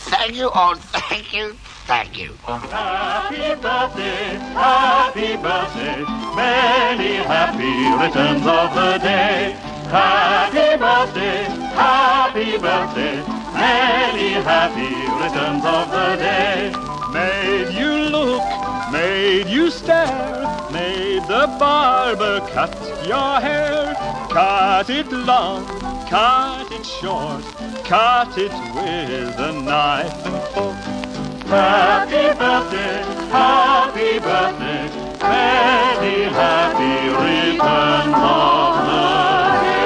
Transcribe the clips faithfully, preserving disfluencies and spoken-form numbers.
thank you, oh, thank you, thank you. Happy birthday, happy birthday, many happy returns of the day. Happy birthday, happy birthday, many happy returns of the day. Made you look, made you stare, made the barber cut your hair. Cut it long, cut it short, cut it with a knife and fork. Happy birthday, happy birthday, many happy returns of the day.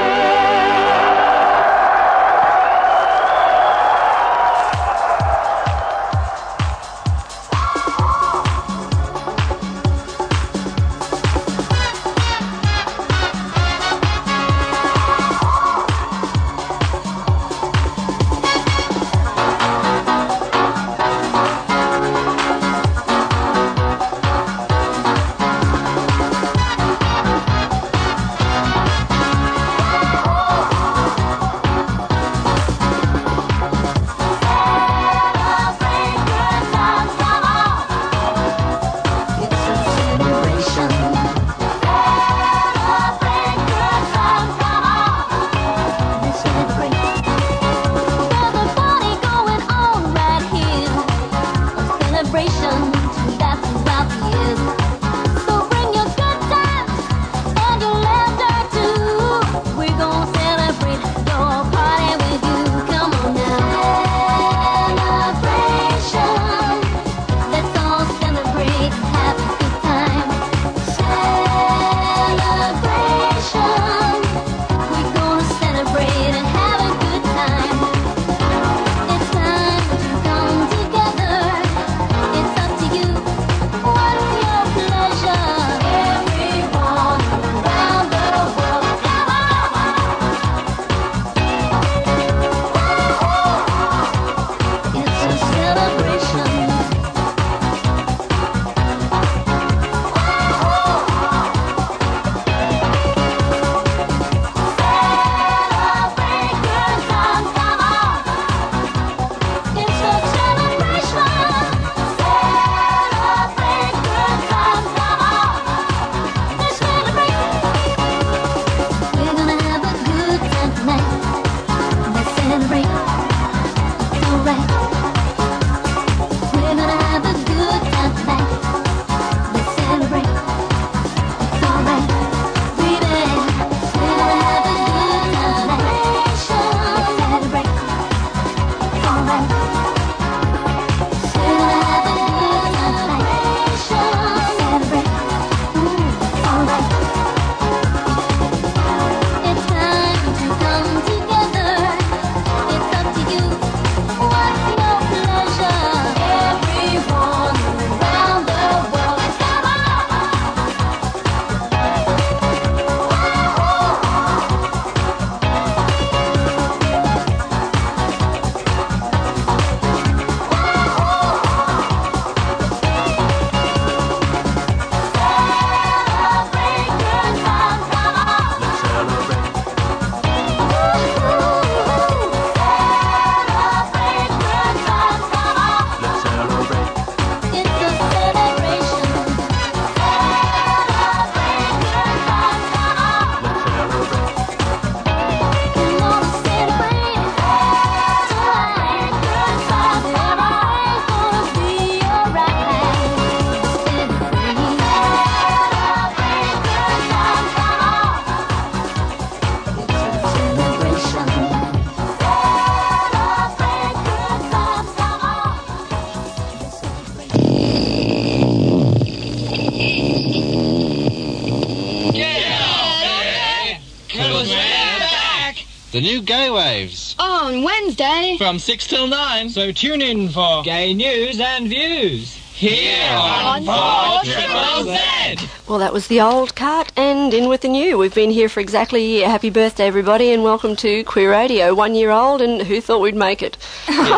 The new Gay Waves. Oh, on Wednesday. From six till nine. So tune in for gay news and views. Here on four Triple Z. Well, that was the old cart and in with the new. We've been here for exactly a year. Happy birthday, everybody, and welcome to Queer Radio. One year old, and who thought we'd make it? Yes.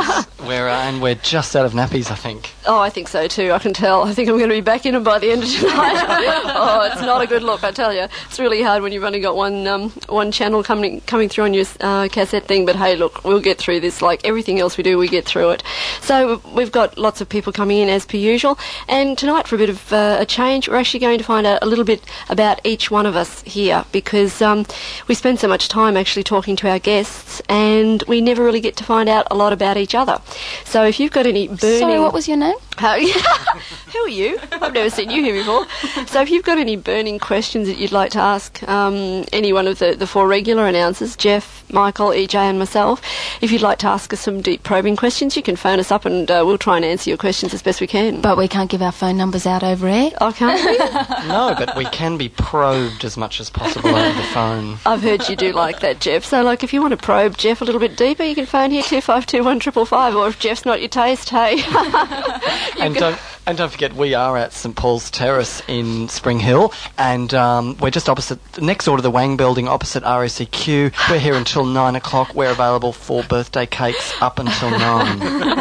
We're, uh, and we're just out of nappies, I think. Oh, I think so too. I can tell. I think I'm going to be back in them by the end of tonight. Oh, it's not a good look, I tell you. It's really hard when you've only got one um, one channel coming coming through on your uh, cassette thing. But hey, look, we'll get through this. Like everything else we do, we get through it. So we've got lots of people coming in as per usual. And tonight, for a bit of uh, a change, we're actually going to find out a little bit about each one of us here, because um, we spend so much time actually talking to our guests, and we never really get to find out a lot about each other. So if you've got any burning... Sorry, what was your name? Uh, who are you? I've never seen you here before. So if you've got any burning questions that you'd like to ask um, any one of the, the four regular announcers, Jeff, Michael, E J and myself, if you'd like to ask us some deep probing questions, you can phone us up and uh, we'll try and answer your questions as best we can. But we can't give our phone numbers out over air. Oh, can't we? No, but we can be probed as much as possible over the phone. I've heard you do like that, Jeff. So, like, if you want to probe Jeff a little bit deeper, you can phone here two five two one five five five, or if Jeff's not your taste, hey... And don't, and don't forget, we are at St Paul's Terrace in Spring Hill, and um, we're just opposite, next door to the Wang Building, opposite R A C Q. We're here until nine o'clock. We're available for birthday cakes up until nine.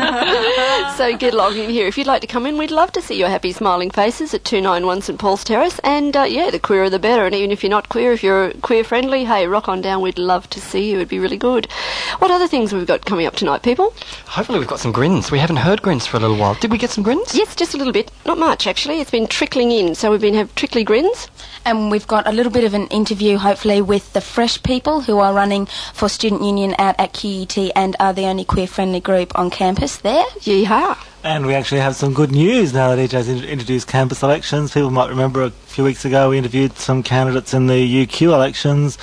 So get logged in here. If you'd like to come in, we'd love to see your happy, smiling faces at two ninety-one St Paul's Terrace. And, uh, yeah, the queerer the better. And even if you're not queer, if you're queer-friendly, hey, rock on down. We'd love to see you. It'd be really good. What other things have we got coming up tonight, people? Hopefully we've got some grins. We haven't heard grins for a little while. Did we get some grins? Yes, just a little bit. Not much, actually. It's been trickling in. So we've been having trickly grins. And we've got a little bit of an interview, hopefully, with the Fresh people who are running for Student Union out at Q U T and are the only queer-friendly group on campus there. Yeehaw. And we actually have some good news now that E J's in- introduced campus elections. People might remember a few weeks ago we interviewed some candidates in the U Q elections.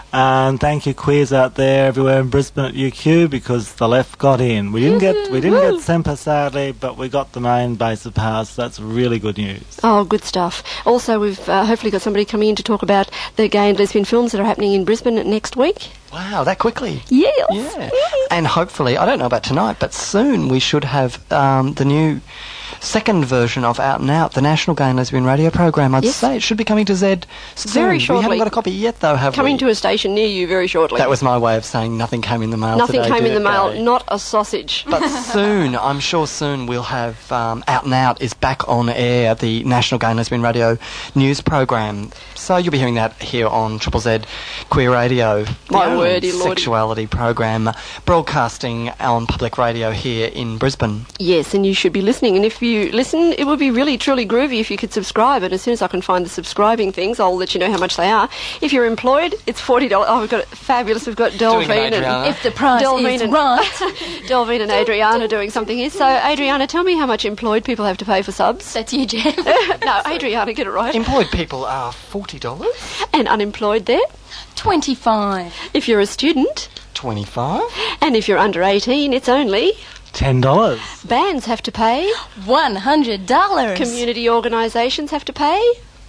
And thank you, queers out there everywhere in Brisbane at U Q, because the left got in. We didn't get we didn't get Semper, sadly, but we got the main base of power, so that's really good news. Oh, good stuff. Also, we've uh, hopefully got somebody coming in to talk about the gay and lesbian films that are happening in Brisbane next week. Wow, that quickly. Yes. Yeah. And hopefully, I don't know about tonight, but soon we should have um, the new second version of Out and Out, the National Gay and Lesbian Radio program. I'd yes. say it should be coming to Z soon. Very shortly. We haven't got a copy yet, though, have coming we? to a station near you very shortly. That was my way of saying nothing came in the mail Nothing today, came in the mail, Gay? not a sausage. But soon, I'm sure soon, we'll have um, Out and Out is back on air, the National Gay and Lesbian Radio news program. So you'll be hearing that here on Triple Z Queer Radio. My the wordy lord. Sexuality program, broadcasting on public radio here in Brisbane. Yes, and you should be listening. And if you listen, it would be really, truly groovy if you could subscribe. And as soon as I can find the subscribing things, I'll let you know how much they are. If you're employed, it's forty dollars. Oh, we've got it fabulous. We've got Delvine and... If the price Delvine is and, right. Delvine and Adriana doing something here. So, Adriana, tell me how much employed people have to pay for subs. That's you, Jeff. No, Adriana, get it right. Employed people are forty dollars. And unemployed there? twenty-five. If you're a student? twenty-five. And if you're under eighteen, it's only... ten dollars. Bands have to pay. one hundred dollars. Community organisations have to pay.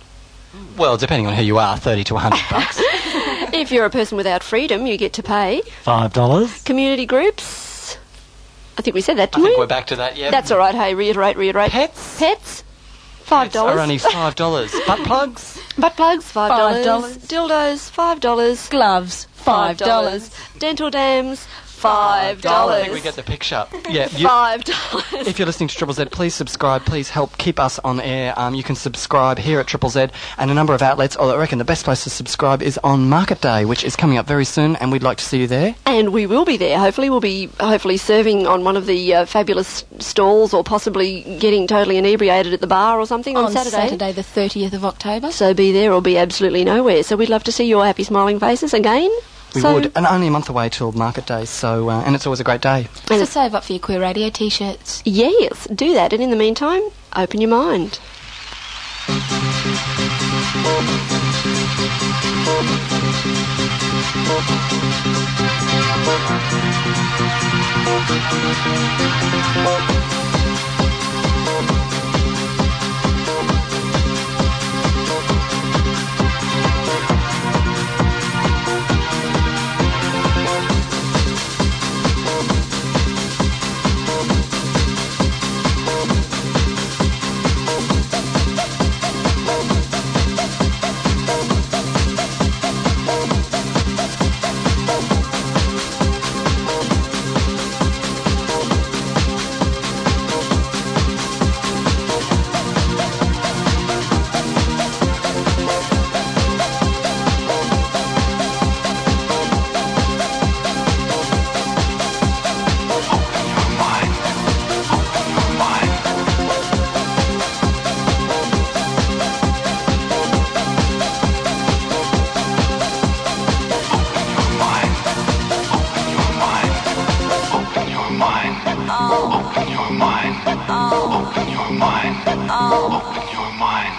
Well, depending on who you are, thirty to one hundred bucks. If you're a person without freedom, you get to pay. five dollars. Community groups. I think we said that, I didn't think we? we're back to that, yeah. That's all right. Hey, reiterate, reiterate. Pets? Pets. Five dollars. Are only five dollars. Butt plugs? Butt plugs. Five Five dollars. Dildos. Five dollars. Gloves. Five dollars. Dental dams. Five dollars. I think we get the picture. Yeah. You, Five dollars. if you're listening to Triple Z, please subscribe. Please help keep us on air. Um, you can subscribe here at Triple Z and a number of outlets. Although I reckon the best place to subscribe is on Market Day, which is coming up very soon, and we'd like to see you there. And we will be there. Hopefully, we'll be hopefully serving on one of the uh, fabulous stalls, or possibly getting totally inebriated at the bar or something on, On Saturday. Saturday, the thirtieth of October. So be there or be absolutely nowhere. So we'd love to see your happy, smiling faces again. We so, would, and only a month away till Market Day, so uh, and it's always a great day. So save up for your Queer Radio t-shirts. Yes, do that. And in the meantime, open your mind. Open your mind. Open your mind. Open your mind.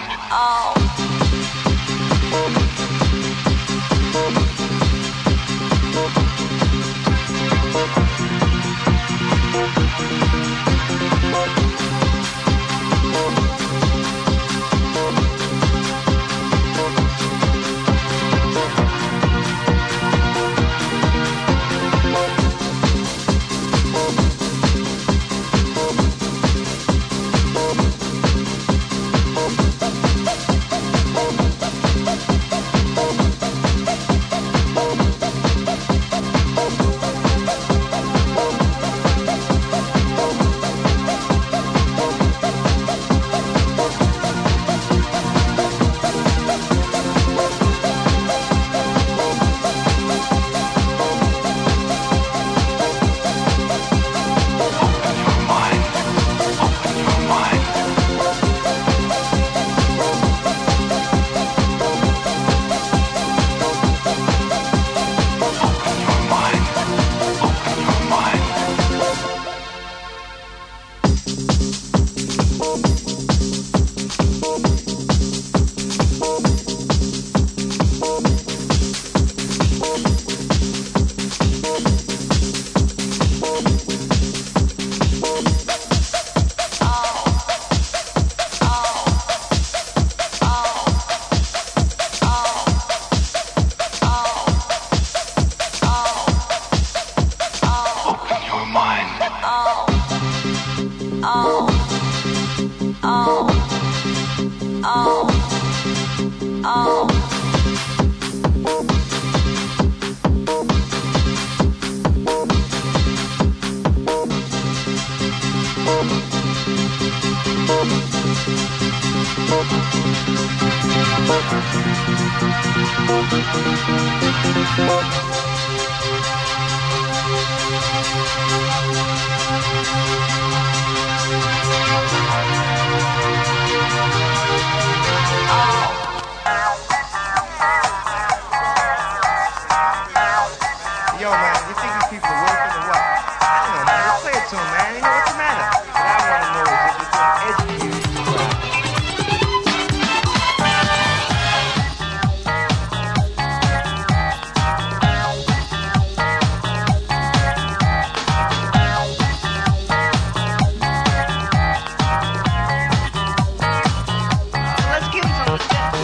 Yo, man, you think these people are working or what? I don't know, man. Let's play it to them, man. You know, what's the matter? What I want to know is if it's going to educate you. Let's give them some attention.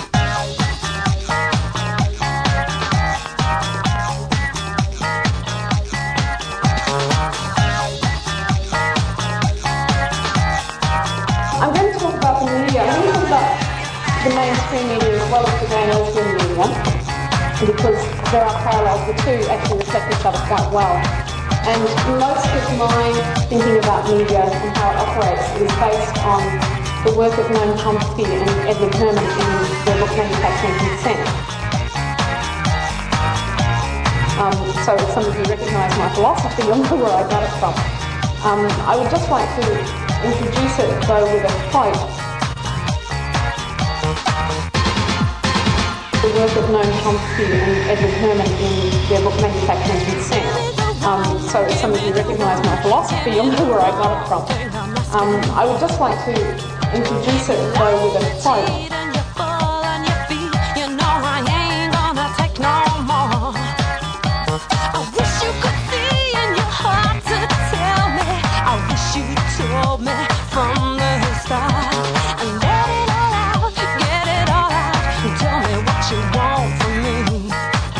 I'm going to talk about the media. I'm going to talk about the mainstream media as well as the gay and lesbian media, because there are parallels. The two actually reflect each other quite well. And most of my thinking about media and how it operates is based on the work of Noam Chomsky and Edward Herman in their book Manufacturing Consent. Um, so if some of you recognise my philosophy, you'll know where I got it from. Um, I would just like to introduce it though with a quote. The work of Noam Chomsky and Edward Herman in their book Manufacturing Consent. Um, so if some of you recognise my philosophy, you'll know where I got it from. Um, I would just like to introduce it though with a quote. Told me from the start, and let it all out, get it all out, and tell me what you want from me.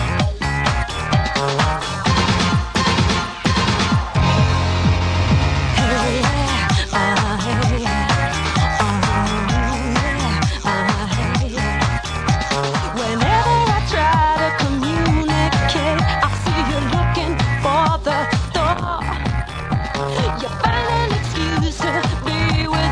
Hey, yeah, uh, hey, yeah, uh, yeah, uh, hey, yeah. Whenever I try to communicate, I see you looking for the door. You find an excuse to be with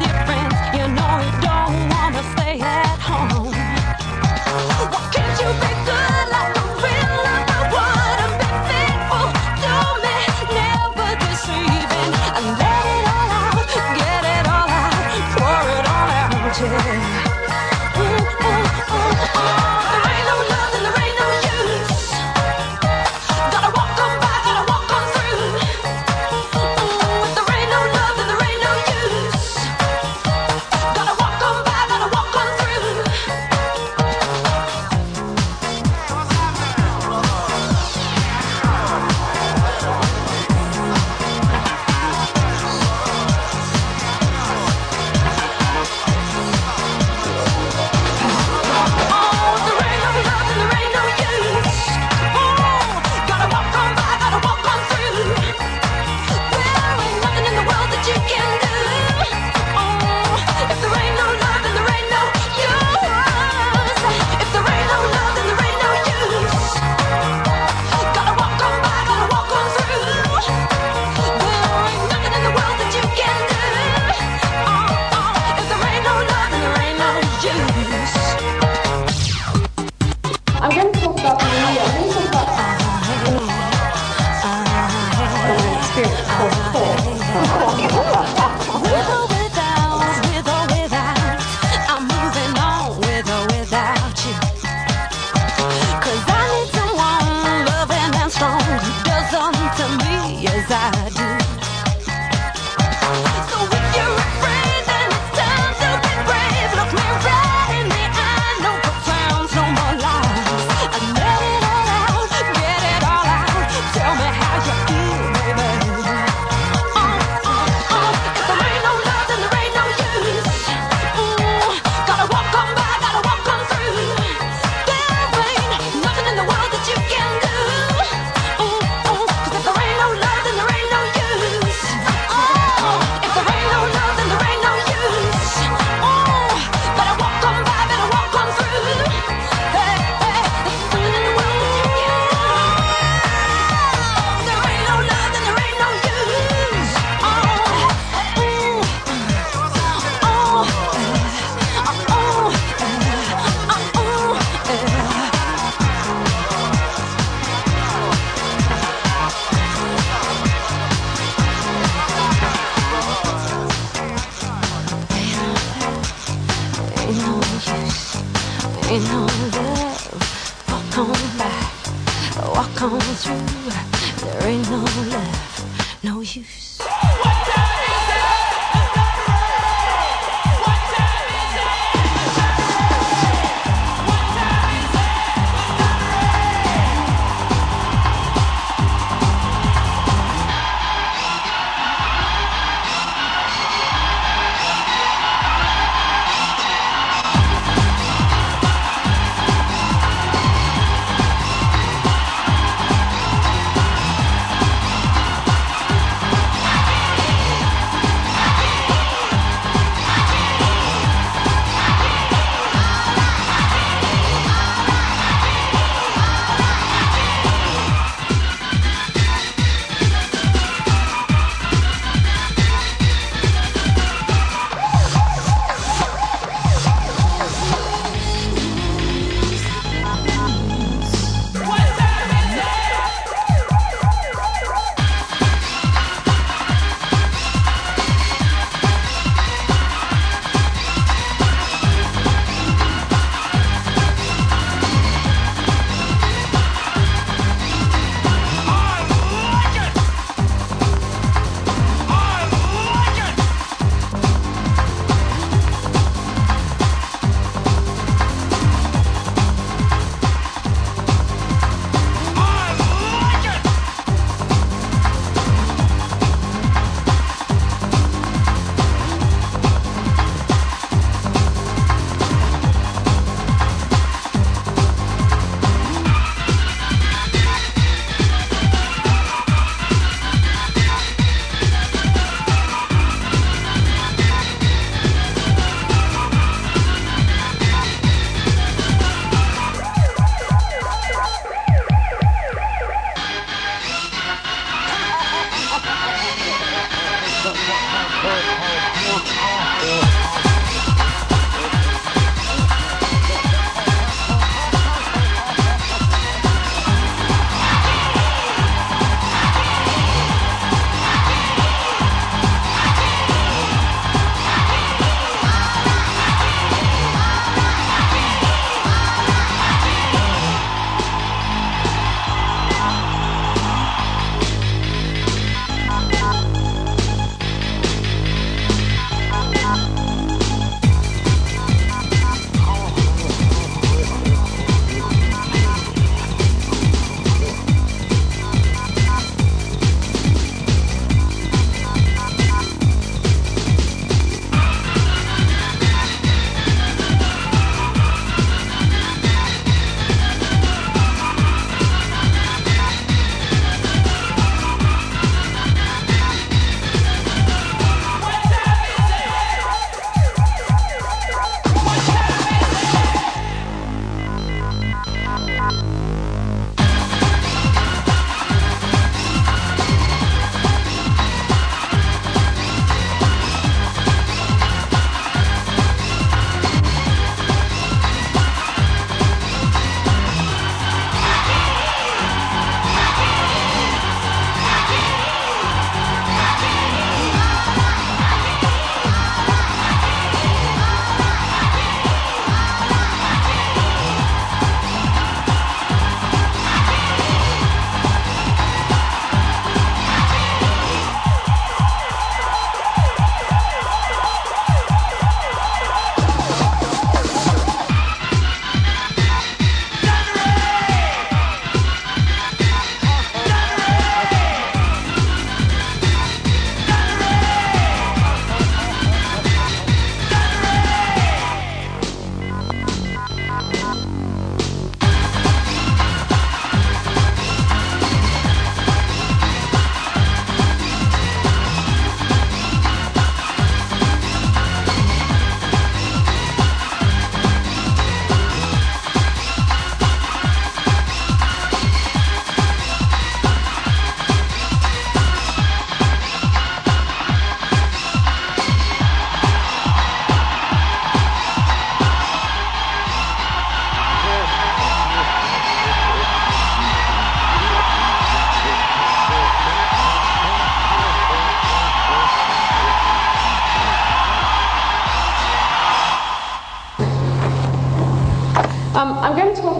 ain't no love. Walk on by, walk on through. There ain't no love, no use.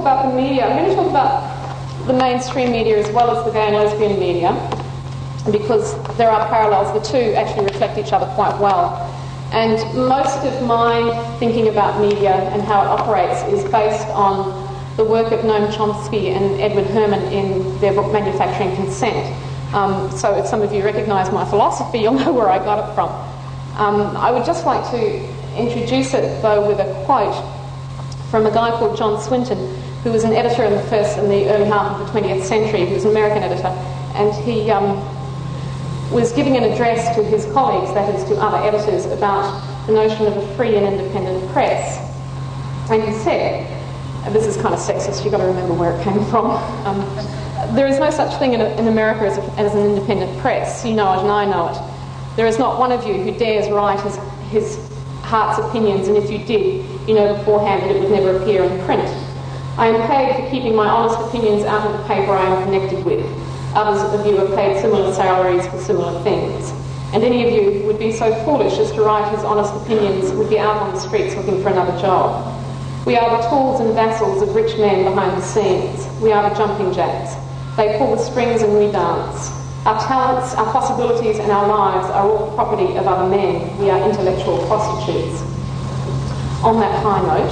about the media, I'm going to talk about the mainstream media as well as the gay and lesbian media, because there are parallels. The two actually reflect each other quite well. And most of my thinking about media and how it operates is based on the work of Noam Chomsky and Edward Herman in their book Manufacturing Consent. Um, so if some of you recognise my philosophy, you'll know where I got it from. Um, I would just like to introduce it, though, with a quote from a guy called John Swinton, who was an editor in the first and the early half of the twentieth century. He was an American editor, and he um, was giving an address to his colleagues, that is to other editors, about the notion of a free and independent press. And he said, and this is kind of sexist, you've got to remember where it came from, um, there is no such thing in, a, in America as, a, as an independent press. You know it and I know it. There is not one of you who dares write his, his heart's opinions, and if you did, you know beforehand that it would never appear in print. I am paid for keeping my honest opinions out of the paper I am connected with. Others of you are paid similar salaries for similar things. And any of you who would be so foolish as to write his honest opinions would be out on the streets looking for another job. We are the tools and vassals of rich men behind the scenes. We are the jumping jacks. They pull the strings and we dance. Our talents, our possibilities and our lives are all the property of other men. We are intellectual prostitutes. On that high note,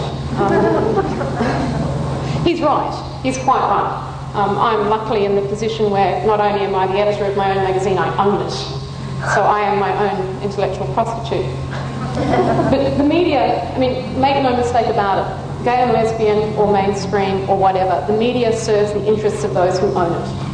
um, he's right. He's quite right. Um, I'm luckily in the position where not only am I the editor of my own magazine, I own it. So I am my own intellectual prostitute. But the media, I mean, make no mistake about it, gay and lesbian or mainstream or whatever, the media serves the interests of those who own it.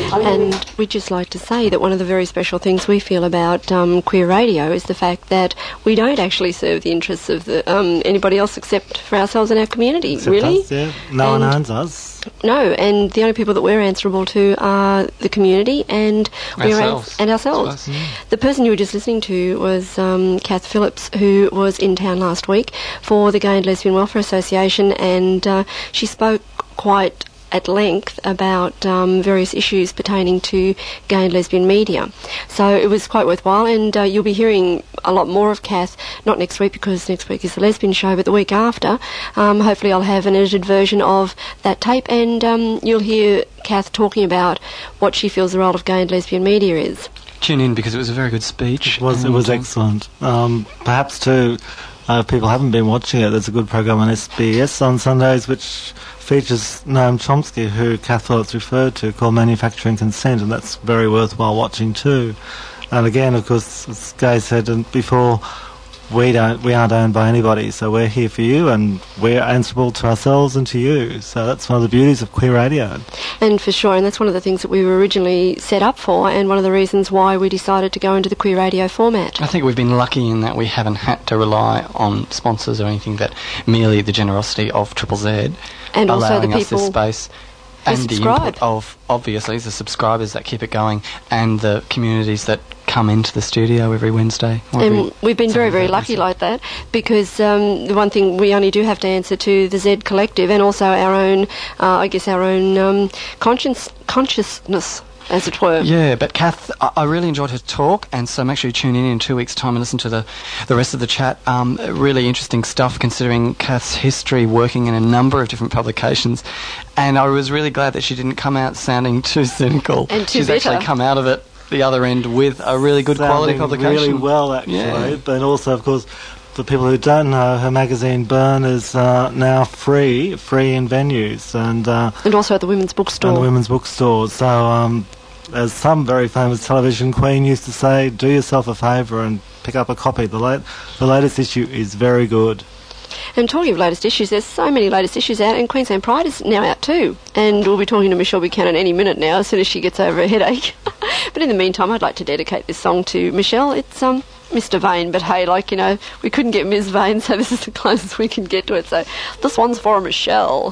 And we'd just like to say that one of the very special things we feel about um, queer radio is the fact that we don't actually serve the interests of the, um, anybody else except for ourselves and our community, except really. Us, yeah. No and one owns us. No, and the only people that we're answerable to are the community and we're ourselves. Ans- and ourselves. The person you were just listening to was um, Kath Phillips, who was in town last week for the Gay and Lesbian Welfare Association, and uh, she spoke quite at length about um, various issues pertaining to gay and lesbian media. So it was quite worthwhile, and uh, you'll be hearing a lot more of Kath, not next week because next week is the lesbian show, but the week after. Um, hopefully I'll have an edited version of that tape, and um, you'll hear Kath talking about what she feels the role of gay and lesbian media is. Tune in because it was a very good speech. It was, it was excellent. Um, perhaps too, uh, if people haven't been watching it, there's a good program on S B S on Sundays which features Noam Chomsky, who Kath Phillips referred to, called Manufacturing Consent, and that's very worthwhile watching too. And again, of course, as Gay said before, we don't, we aren't owned by anybody, so we're here for you, and we're answerable to ourselves and to you. So that's one of the beauties of queer radio. And for sure, and that's one of the things that we were originally set up for, and one of the reasons why we decided to go into the queer radio format. I think we've been lucky in that we haven't had to rely on sponsors or anything, but merely the generosity of Triple Z. And also allowing the us this people space, who and the subscribe. input of obviously the subscribers that keep it going, and the communities that come into the studio every Wednesday. or And every we've been very, Saturday, very lucky like that, because um, the one thing we only do have to answer to the Z Collective, and also our own, uh, I guess, our own um, conscience, consciousness, as it were. Yeah, but Kath, I, I really enjoyed her talk, and so make sure you tune in in two weeks' time and listen to the, the rest of the chat. Um, really interesting stuff, considering Kath's history working in a number of different publications, and I was really glad that she didn't come out sounding too cynical. And too She's bitter. actually come out of it the other end with a really good quality Sounding publication. really well, actually. Yeah. But also, of course, for people who don't know, her magazine Burn is uh, now free, free in venues, and uh, And also at the Women's Bookstore. and the women's bookstore. So, um, as some very famous television queen used to say, do yourself a favour and pick up a copy. The late, the latest issue is very good. And talking of latest issues, there's so many latest issues out, and Queensland Pride is now out too. And we'll be talking to Michelle Buchanan any minute now, as soon as she gets over a headache. But in the meantime, I'd like to dedicate this song to Michelle. It's um Mister Vane, but hey, like, you know, we couldn't get Miz Vane, so this is the closest we can get to it. So this one's for Michelle.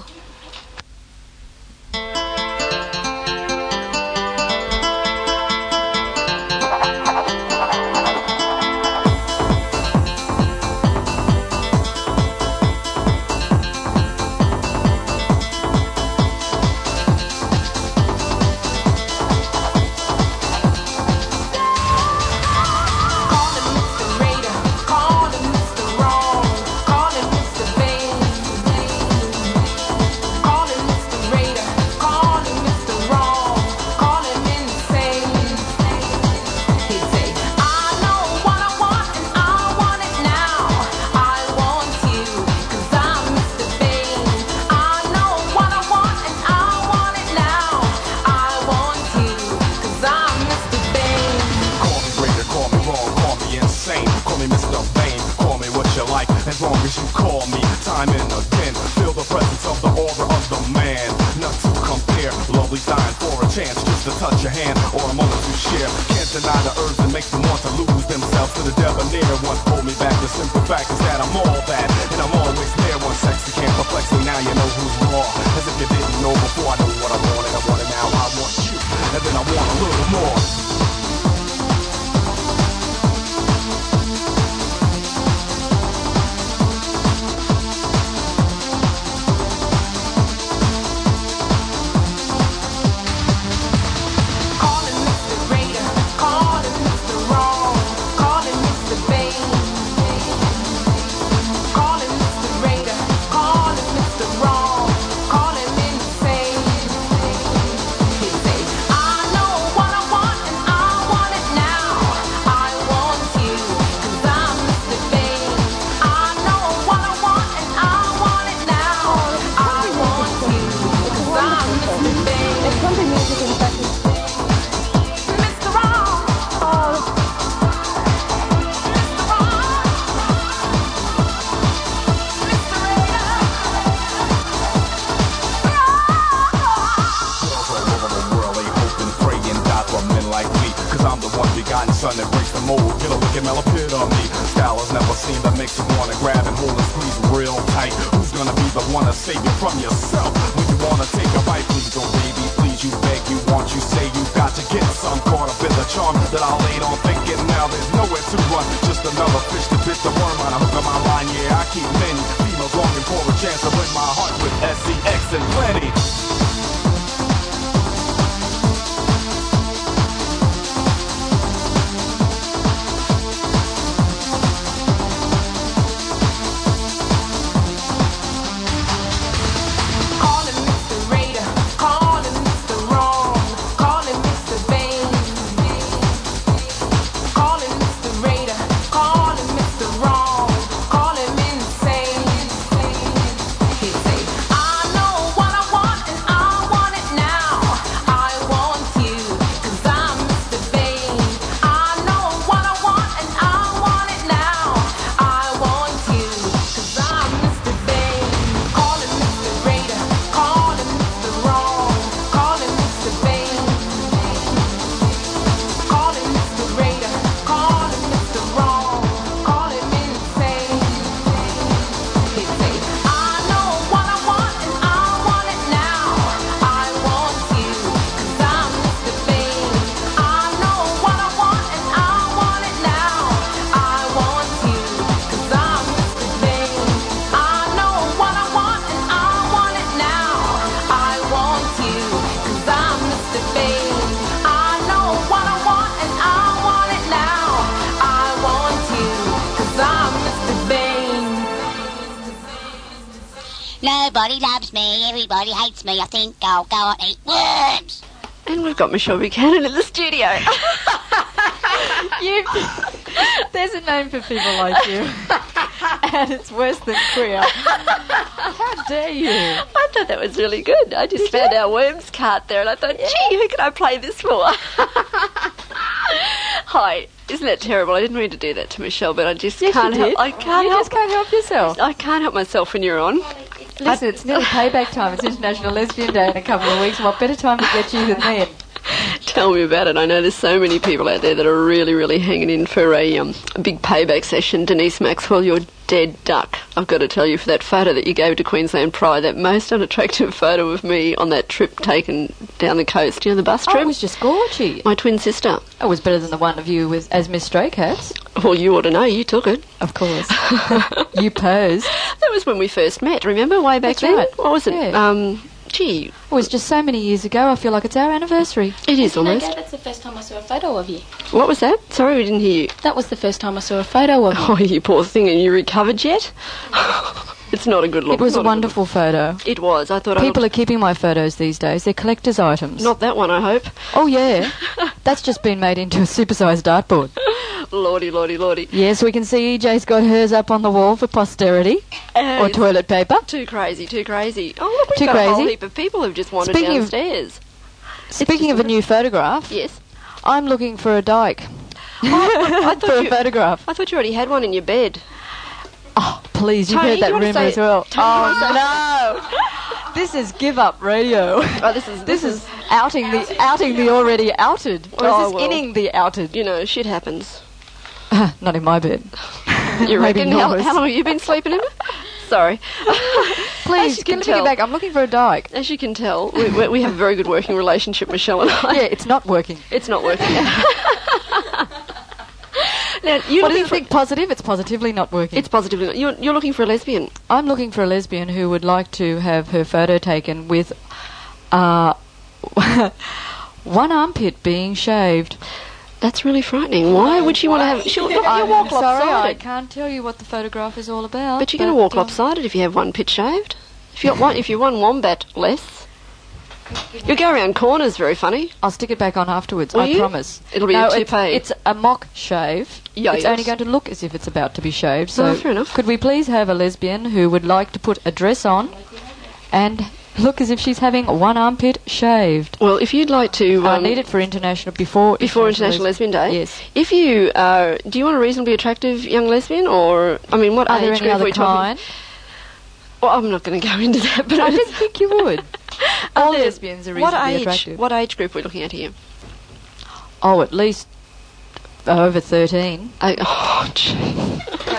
Calling Mister Wrong, calling Mister Vain. me Mister Vain, call me what you like, as long as you call me time and again. Feel the presence of the aura of the man, not to compare. Lovely dying for a chance just to touch your hand or a moment to share. Can't deny the urge that makes them want to lose themselves to the debonair. One hold me back, the simple fact is that I'm all that, and I'm always there. One sexy can't perplex me, now you know who's raw. As if you didn't know before, I know what I want and I want it now. I want you, and then I want a little more. Son that breaks the mold, get a look at Mel appeared on me. Style has never seen that makes you wanna grab and hold and squeeze real tight. Who's gonna be the one to save you from yourself when you wanna take a bite? Please, oh baby, please, you beg, you want, you say you got to get some. Caught up in the charm that I laid on, thinking now there's nowhere to run. Just another fish to bit the worm on a hook of my line. Yeah, I keep many females longing for a chance to win my heart with S E X and plenty. Nobody loves me, everybody hates me. I think I'll go and eat worms. And we've got Michelle Buchanan in the studio. you, there's a name for people like you. And it's worse than queer. How dare you? I thought that was really good. I just Did found you? our worms cart there and I thought, yeah. gee, who can I play this for? Hi. Isn't that terrible? I didn't mean to do that to Michelle, but I just yes, can't you did. help. I can't you help. just can't help yourself. I can't help myself when you're on. Listen, it's nearly payback time. It's International Lesbian Day in a couple of weeks. What better time to get you than then? Tell me about it. I know there's so many people out there that are really, really hanging in for a, um, a big payback session. Denise Maxwell, you're dead duck. I've got to tell you, for that photo that you gave to Queensland Pride, that most unattractive photo of me on that trip taken down the coast, you know, the bus trip. Oh, it was just gorgeous. My twin sister. It was better than the one of you with, as Miss Stray Cats. Well, you ought to know. You took it. Of course. You posed. That was when we first met, remember, way back That's then? Right. What was it? Yeah. Um... Gee. It was just so many years ago, I feel like it's our anniversary. It is almost. Okay, that's the first time I saw a photo of you. What was that? Sorry, we didn't hear you. That was the first time I saw a photo of you. Oh, you poor thing, and you recovered yet? It's not a good look. It was not a wonderful a photo. It was. I thought People I are keeping my photos these days. They're collector's items. Not that one, I hope. Oh, yeah. That's just been made into a supersized dartboard. Lordy, lordy, lordy. Yes, we can see E J's got hers up on the wall for posterity. Uh, or toilet paper. Too crazy, too crazy. Oh, look, we've too got crazy. a whole heap of people who've just wandered Speaking downstairs. Of, speaking of a new photograph, yes, I'm looking for a dyke. I For thought a you, photograph. I thought you already had one in your bed. Oh, please, you've Tony, heard do that you wanna rumour say- as well. Tony, Oh, do you wanna no. This is give up radio. Oh, this is This is outing the outing the already outed. Or Oh, is this well. inning the outed? You know, shit happens. Not in my bed. You Maybe reckon? How, yours. how long have you been sleeping in it? Sorry. Please, As you can can take it tell- back. I'm looking for a dyke. As you can tell, we, we, we have a very good working relationship, Michelle and I. Yeah, it's not working. It's not working. Now, you What looking is for? the big positive? It's positively not working. It's positively not. You're, you're looking for a lesbian. I'm looking for a lesbian who would like to have her photo taken with uh, one armpit being shaved. That's really frightening. Why would she want to have? She'll look, I'm you walk sorry, I lopsided. can't tell you what the photograph is all about. But you're going to walk uh, lopsided if you have one pit shaved. If you got one, if you're one wombat less, you'll go around corners. Very funny. I'll stick it back on afterwards. Will I you? promise. It'll be no, a it's, toupee. it's a mock shave. Yeah, it's yes. only going to look as if it's about to be shaved. So, Oh, fair enough. could we please have a lesbian who would like to put a dress on and look as if she's having one armpit shaved? Well, if you'd like to, I um, need it for international before before International Les- Lesbian Day. Yes. If you are, do you want a reasonably attractive young lesbian, or I mean, what Are there age any group are other we talking? kind? Well, I'm not going to go into that, but I didn't think you would. All there- lesbians are what reasonably age? attractive. What age group are we looking at here? Oh, at least over thirteen. I, oh, gee.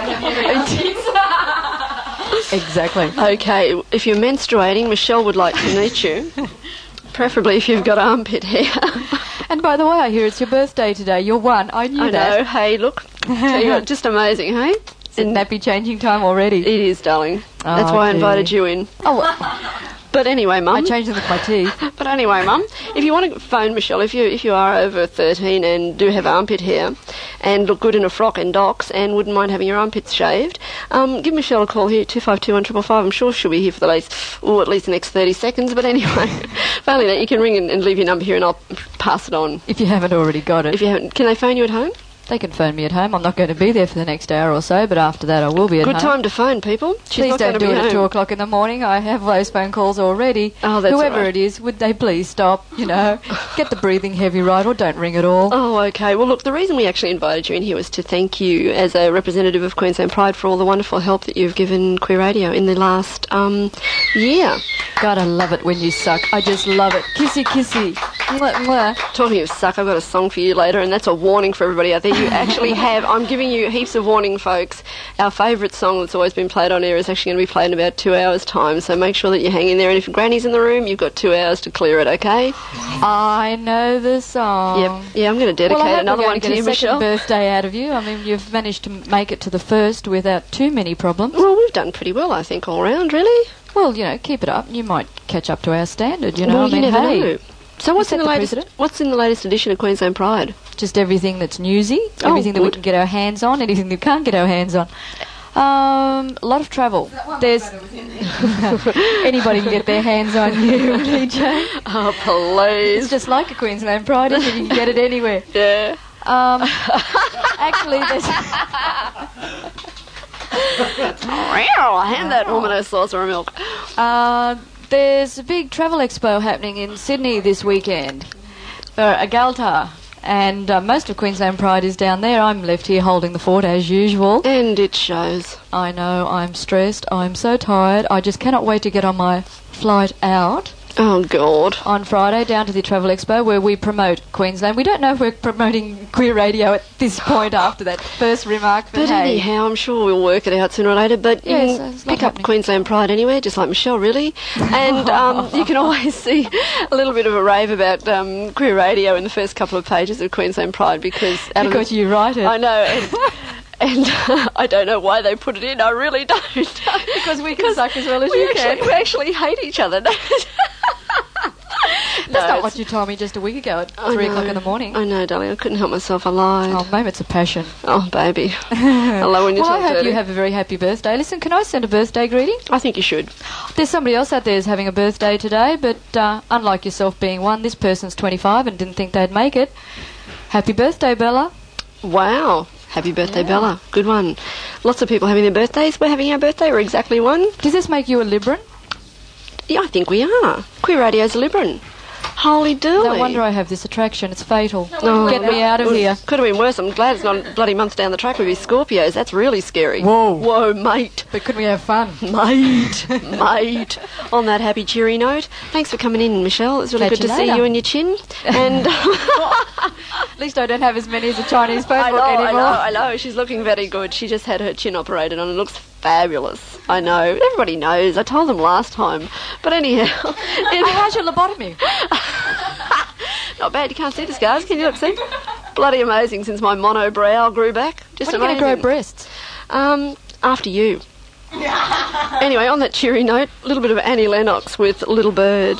Exactly. Okay, if you're menstruating, Michelle would like to meet you. Preferably if you've got armpit hair. And by the way, I hear it's your birthday today. You're one. I knew I that. know. Hey, look. Tell you what, just amazing, hey? Is it nappy changing time already? It is, darling. That's Oh, why I dear. invited you in. Oh, well, But anyway, Mum. I changed them with my teeth. But anyway, Mum, if you want to phone Michelle, if you if you are over thirteen and do have armpit hair and look good in a frock and docks and wouldn't mind having your armpits shaved, um, give Michelle a call here, two five two one five five. I'm sure she'll be here for the least, oh, at least the next thirty seconds. But anyway, failing that, you can ring and, and leave your number here and I'll pass it on. If you haven't already got it. If you haven't, can they phone you at home? They can phone me at home. I'm not going to be there for the next hour or so, but after that I will be at Good home. time to phone, people. She's Please not don't going to do be it home. at two o'clock in the morning. I have those phone calls already. Oh, that's Whoever all right. it is, would they please stop? You know, get the breathing heavy right, or don't ring at all. Oh, okay. Well, look, the reason we actually invited you in here was to thank you as a representative of Queensland Pride for all the wonderful help that you've given Queer Radio in the last um, year. God, I love it when you suck. I just love it. Kissy, kissy. Mwah, mwah. Talking of suck, I've got a song for you later, and that's a warning for everybody out there. You actually have, I'm giving you heaps of warning, folks. Our favourite song that's always been played on air is actually going to be played in about two hours' time, so make sure that you hang in there. And if Granny's in the room, you've got two hours to clear it, okay? I know the song. Yep. Yeah, I'm going to dedicate well, I hope another we're one going to to get you, a second Michelle. birthday out of you. I mean, you've managed to make it to the first without too many problems. Well, we've done pretty well, I think, all round, really. Well, you know, keep it up. You might catch up to our standard. You know, well, I mean, you never hey, know. So what's set in the the latest? precedent. What's in the latest edition of Queensland Pride? Just everything that's newsy, Oh, everything that we good. can get our hands on, anything that we can't get our hands on. Um, a lot of travel. There's anybody can get their hands on you, D J. Oh, please. It's just like a Queensland Pride, isn't it? You can get it anywhere. Yeah. Um, actually, there's I'll hand that woman a saucer of milk. uh, there's a big travel expo happening in Sydney this weekend for Agalta. And uh, most of Queensland Pride is down there. I'm left here holding the fort as usual. And it shows. I know, I'm stressed. I'm so tired. I just cannot wait to get on my flight out Oh, God. on Friday down to the Travel Expo where we promote Queensland. We don't know if we're promoting Queer Radio at this point after that first remark. But, But hey, anyhow, I'm sure we'll work it out sooner or later. But you Yes, can there's a lot pick up happening. Queensland Pride anywhere, just like Michelle, really. And um, you can always see a little bit of a rave about um, Queer Radio in the first couple of pages of Queensland Pride because... out of because the- you write it. I know. And, and uh, I don't know why they put it in. I really don't. Because we can suck as well as we you actually, can. We actually hate each other. That's not what you told me just a week ago at I three o'clock know. in the morning. I know, darling. I couldn't help myself. I lied. Oh, maybe it's a passion. Oh, baby. I love when you well, I talk hope dirty. you have a very happy birthday. Listen, can I send a birthday greeting? I think you should. There's somebody else out there who's having a birthday today, but uh, unlike yourself being one, this person's twenty-five and didn't think they'd make it. Happy birthday, Bella. Wow. Happy birthday, Yeah. Bella. Good one. Lots of people having their birthdays. We're having our birthday. We're exactly one. Does this make you a Libran? Yeah, I think we are. Queer Radio's a Libran. Holy dooly. No wonder I have this attraction. It's fatal. Oh, Get me out of it here. Could have been worse. I'm glad it's not a bloody month down the track with these Scorpios. That's really scary. Whoa. Whoa, mate. But couldn't we have fun? Mate. Mate. On that happy, cheery note, thanks for coming in, Michelle. It's really Catch good you to see later. you and your chin. And At least I don't have as many as a Chinese phone I book know, I anymore. know, I know. She's looking very good. She just had her chin operated on. It looks fabulous. I know. Everybody knows. I told them last time. But anyhow. Oh, how's your lobotomy? Not bad. You can't see the scars. Can you look? See? Bloody amazing since my monobrow grew back. Just When are you amazing. going to grow breasts? Um, after you. Anyway, on that cheery note, a little bit of Annie Lennox with Little Bird.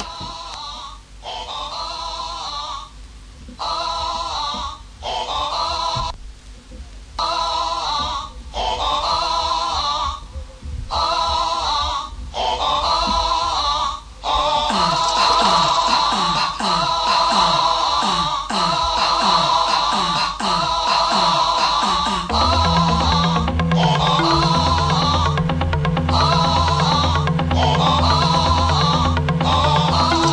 Oh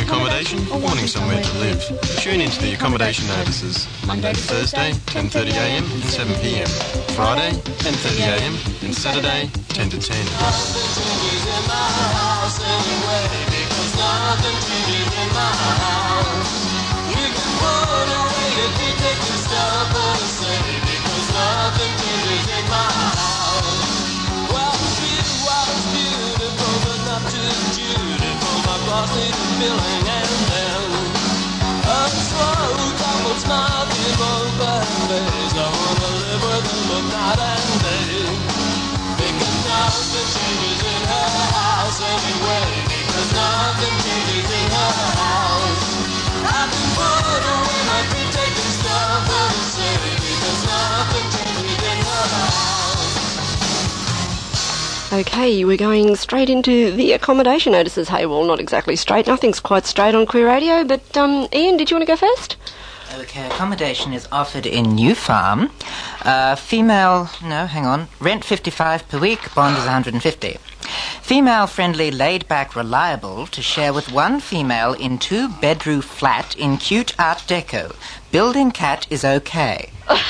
accommodation or wanting somewhere to live? Tune into the accommodation notices Monday to Thursday, ten thirty a m and seven p m. Friday, ten thirty a m and Saturday, ten to ten. Feeling and then a slow double smile came over her face. I wanna live with her but night and day. Because nothing changes in her house anyway. Because nothing changes in her house. I can put away my feet taking stuff out of city. Because nothing changes in her house. Okay, we're going straight into the accommodation notices. Hey, well, not exactly straight. Nothing's quite straight on Queer Radio. But, um, Ian, did you want to go first? Okay, accommodation is offered in New Farm. Uh, female, no, hang on. Rent fifty-five per week, bond is one hundred fifty. Female-friendly, laid-back, reliable to share with one female in two-bedroom flat in cute Art Deco. Building cat is okay.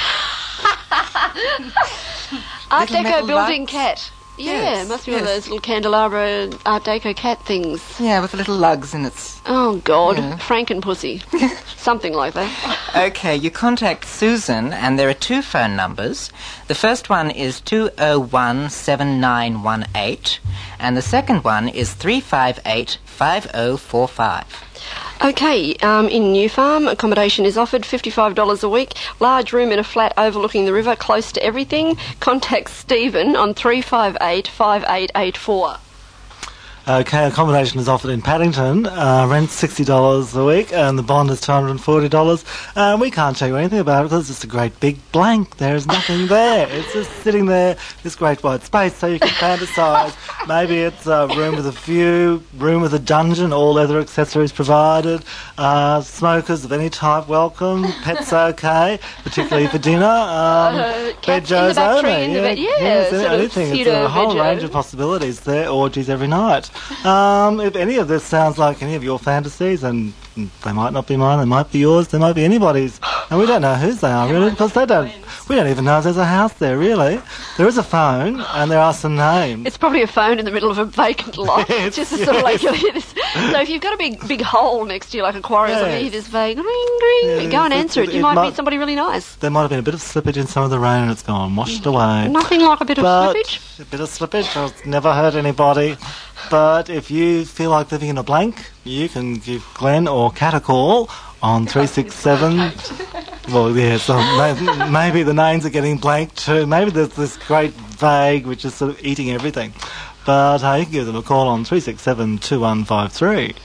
Art Little Deco metal building lights. cat. Yeah, Yes, it must be one of yes. those little candelabra Art Deco cat things. Yeah, with the little lugs in its... Oh, God. Yeah. Frankenpussy. Something like that. Okay, you contact Susan, and there are two phone numbers. The first one is two oh one, seven nine one eight, and the second one is three five eight, five oh four five. Okay, um, in New Farm, accommodation is offered fifty-five dollars a week. Large room in a flat overlooking the river, close to everything. Contact Stephen on three five eight, five eight eight four. Okay, accommodation is offered in Paddington. Uh, rent sixty dollars a week, and the bond is two hundred forty dollars. Um, we can't tell you anything about it because it's just a great big blank. There is nothing there. It's just sitting there, this great white space, so you can fantasise. Maybe it's a room with a view, room with a dungeon, all leather accessories provided. Uh, smokers of any type welcome. Pets okay, particularly for dinner. Um, Uh, cats in the Vegos back tree only. in the yeah, bed- yeah, yes, sort of anything. It's a pseudo whole veggie. range of possibilities there. Orgies every night. Um, if any of this sounds like any of your fantasies, and they might not be mine, they might be yours, they might be anybody's, and we don't know whose they are really, because they don't. We don't even know if there's a house there really. There is a phone, and there are some names. It's probably a phone in the middle of a vacant lot. Yes, Just a sort of like yes. you hear this. So if you've got a big big hole next to you, like a quarry or something, you hear this vague ring ring. Yeah, Go and it's- answer it. it You might, might- meet somebody really nice. There might have been a bit of slippage in some of the rain, and it's gone washed away. Nothing like a bit of But slippage. A bit of slippage. I've never hurt anybody. But if you feel like living in a blank, you can give Glenn or Kat a call on three six seven. Well, yeah, so maybe, maybe the names are getting blank too. Maybe there's this great vague which is sort of eating everything. But uh, you can give them a call on three six seven, two one five three.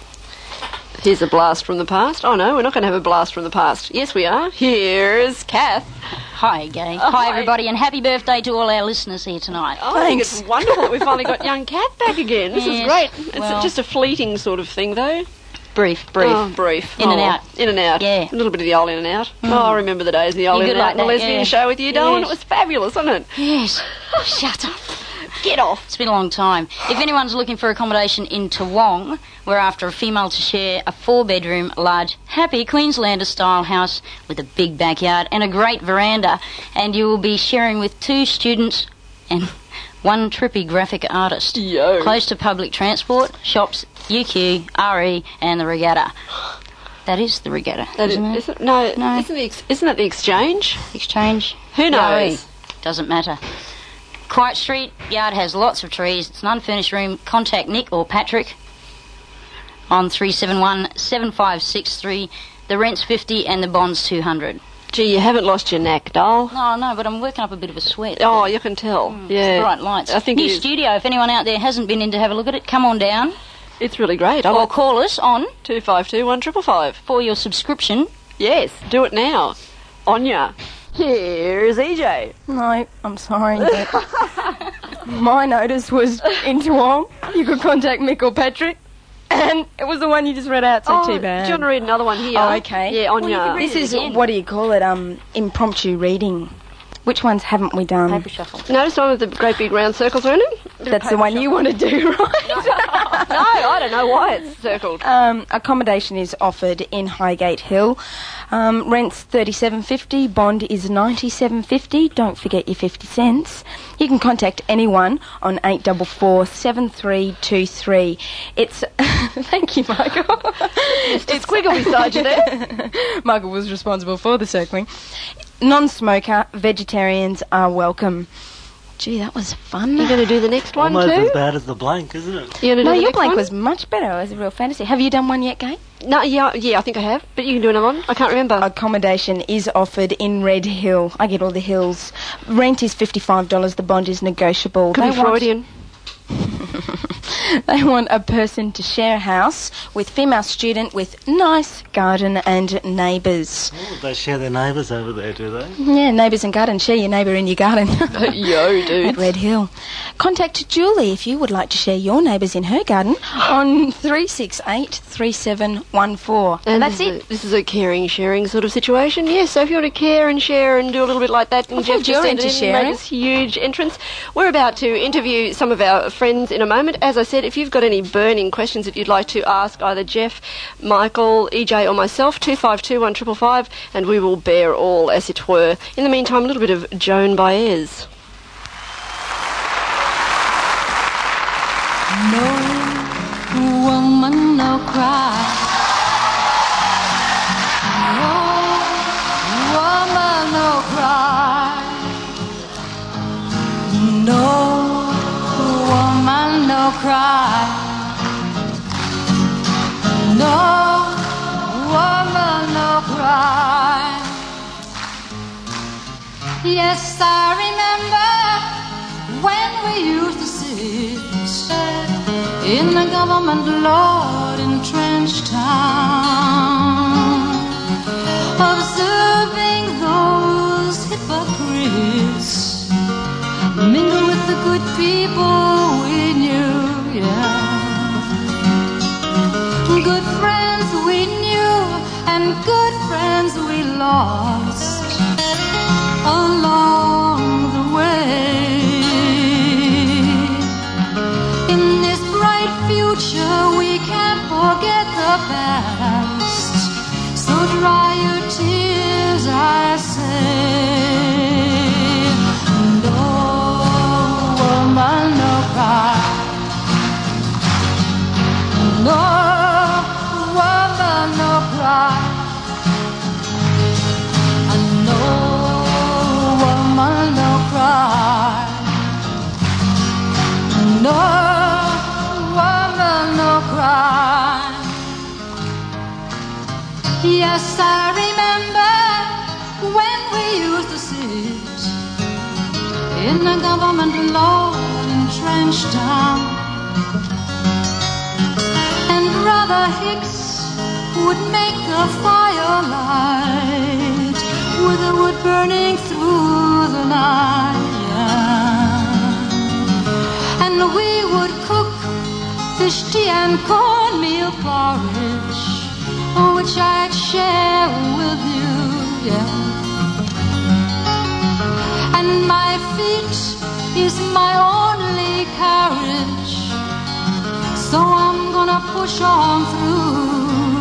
Here's a blast from the past. Oh no, we're not going to have a blast from the past. Yes, we are. Here's Kath. Hi, gang. Oh, hi, hi. everybody, and happy birthday to all our listeners here tonight. Oh, I think it's wonderful that we finally got young Kath back again. This is Yes, great. It's well- just a fleeting sort of thing, though. Brief, brief. Oh, brief. In and Oh, out. In and out. Yeah. A little bit of the old in and out. Oh, I remember the days of the old You're in good and out like on the that, lesbian yeah. show with you, Darwin. Yes. It was fabulous, wasn't it? Yes. Shut up. Get off. It's been a long time. If anyone's looking for accommodation in Toowong, we're after a female to share a four-bedroom, large, happy Queenslander-style house with a big backyard and a great veranda, and you will be sharing with two students and one trippy graphic artist. Yo. Close to public transport, shops, U Q, R E, and the regatta. That is the regatta, That isn't is, it? isn't, no, No. Isn't, the ex- isn't that the exchange? Exchange? Who knows? R E. Doesn't matter. Quiet street, yard has lots of trees. It's an unfurnished room. Contact Nick or Patrick on three seven one, seven five six three. The rent's fifty and the bond's two hundred. Gee, you haven't lost your knack, doll. No, no, but I'm working up a bit of a sweat. Oh, you can tell. Mm, yeah. It's bright lights. I think New it is. studio. If anyone out there hasn't been in to have a look at it, come on down. It's really great. I Or like call us on two five two, one five five. for your subscription. Yes, do it now. Onya. Here's E J. No, I'm sorry, but my notice was in Toowong. You could contact Mick or Patrick, and it was the one you just read out, so Oh, too bad. do you want to read another one here? Oh, okay. Yeah, Well, you Onya. can read This is, what do you call it, um, impromptu reading. Which ones haven't we done? Paper shuffle. Notice the one with the great big round circles around it? That's the one you want to do, right? No, I don't know why it's circled. Um, accommodation is offered in Highgate Hill. Um, rent's thirty-seven fifty. Bond is ninety-seven fifty. Don't forget your fifty cents. You can contact anyone on eight four four, seven three two three. It's thank you, Michael. It's squiggle beside you there. Michael was responsible for the circling. Non-smoker, vegetarians are welcome. Gee, that was fun. You're going to do the next one Almost too? as bad as the blank, isn't it? You gonna do No, the your next blank one? was much better. It was a real fantasy. Have you done one yet, Kate? No, yeah, yeah, I think I have. But you can do another one. I can't remember. Accommodation is offered in Red Hill. I get all the hills. Rent is fifty-five dollars. The bond is negotiable. Could They be want- Freudian. They want a person to share a house with female student with nice garden and neighbours. Oh, they share their neighbours over there, do they? Yeah, neighbours and garden. Share your neighbour in your garden. Yo, dude. At Red Hill. Contact Julie if you would like to share your neighbours in her garden on three six eight, three seven one four. And that's this it. Is a, this is a caring, sharing sort of situation. Yes, so if you want to care and share and do a little bit like that, and I Jeff thought just you were sent into it in and sharing. made this huge entrance. We're about to interview some of our friends in a moment. As I said, if you've got any burning questions that you'd like to ask either Jeff, Michael, E J or myself, two five two, one five five, and we will bear all, as it were. In the meantime, a little bit of Joan Baez. No woman, no cry. No woman, no cry. No woman, no cry. No woman, no cry. Yes, I remember when we used to sit in the government Lord entrenched town, observing those hypocrites mingle with the good people we knew, yeah. Good friends we knew and good friends we lost along the way. In this bright future we can't forget the past, so dry your tears, I say. No woman, no cry. No woman, no cry. No woman, no cry. No woman, no cry. Yes, I remember when we used to sit in the government law entrenched town, and Brother Hicks would make a firelight with the wood burning through the night, yeah. And we would cook fish tea and cornmeal porridge, which I'd share with you, yeah. And my feet is my only carriage, so I'm gonna push on through.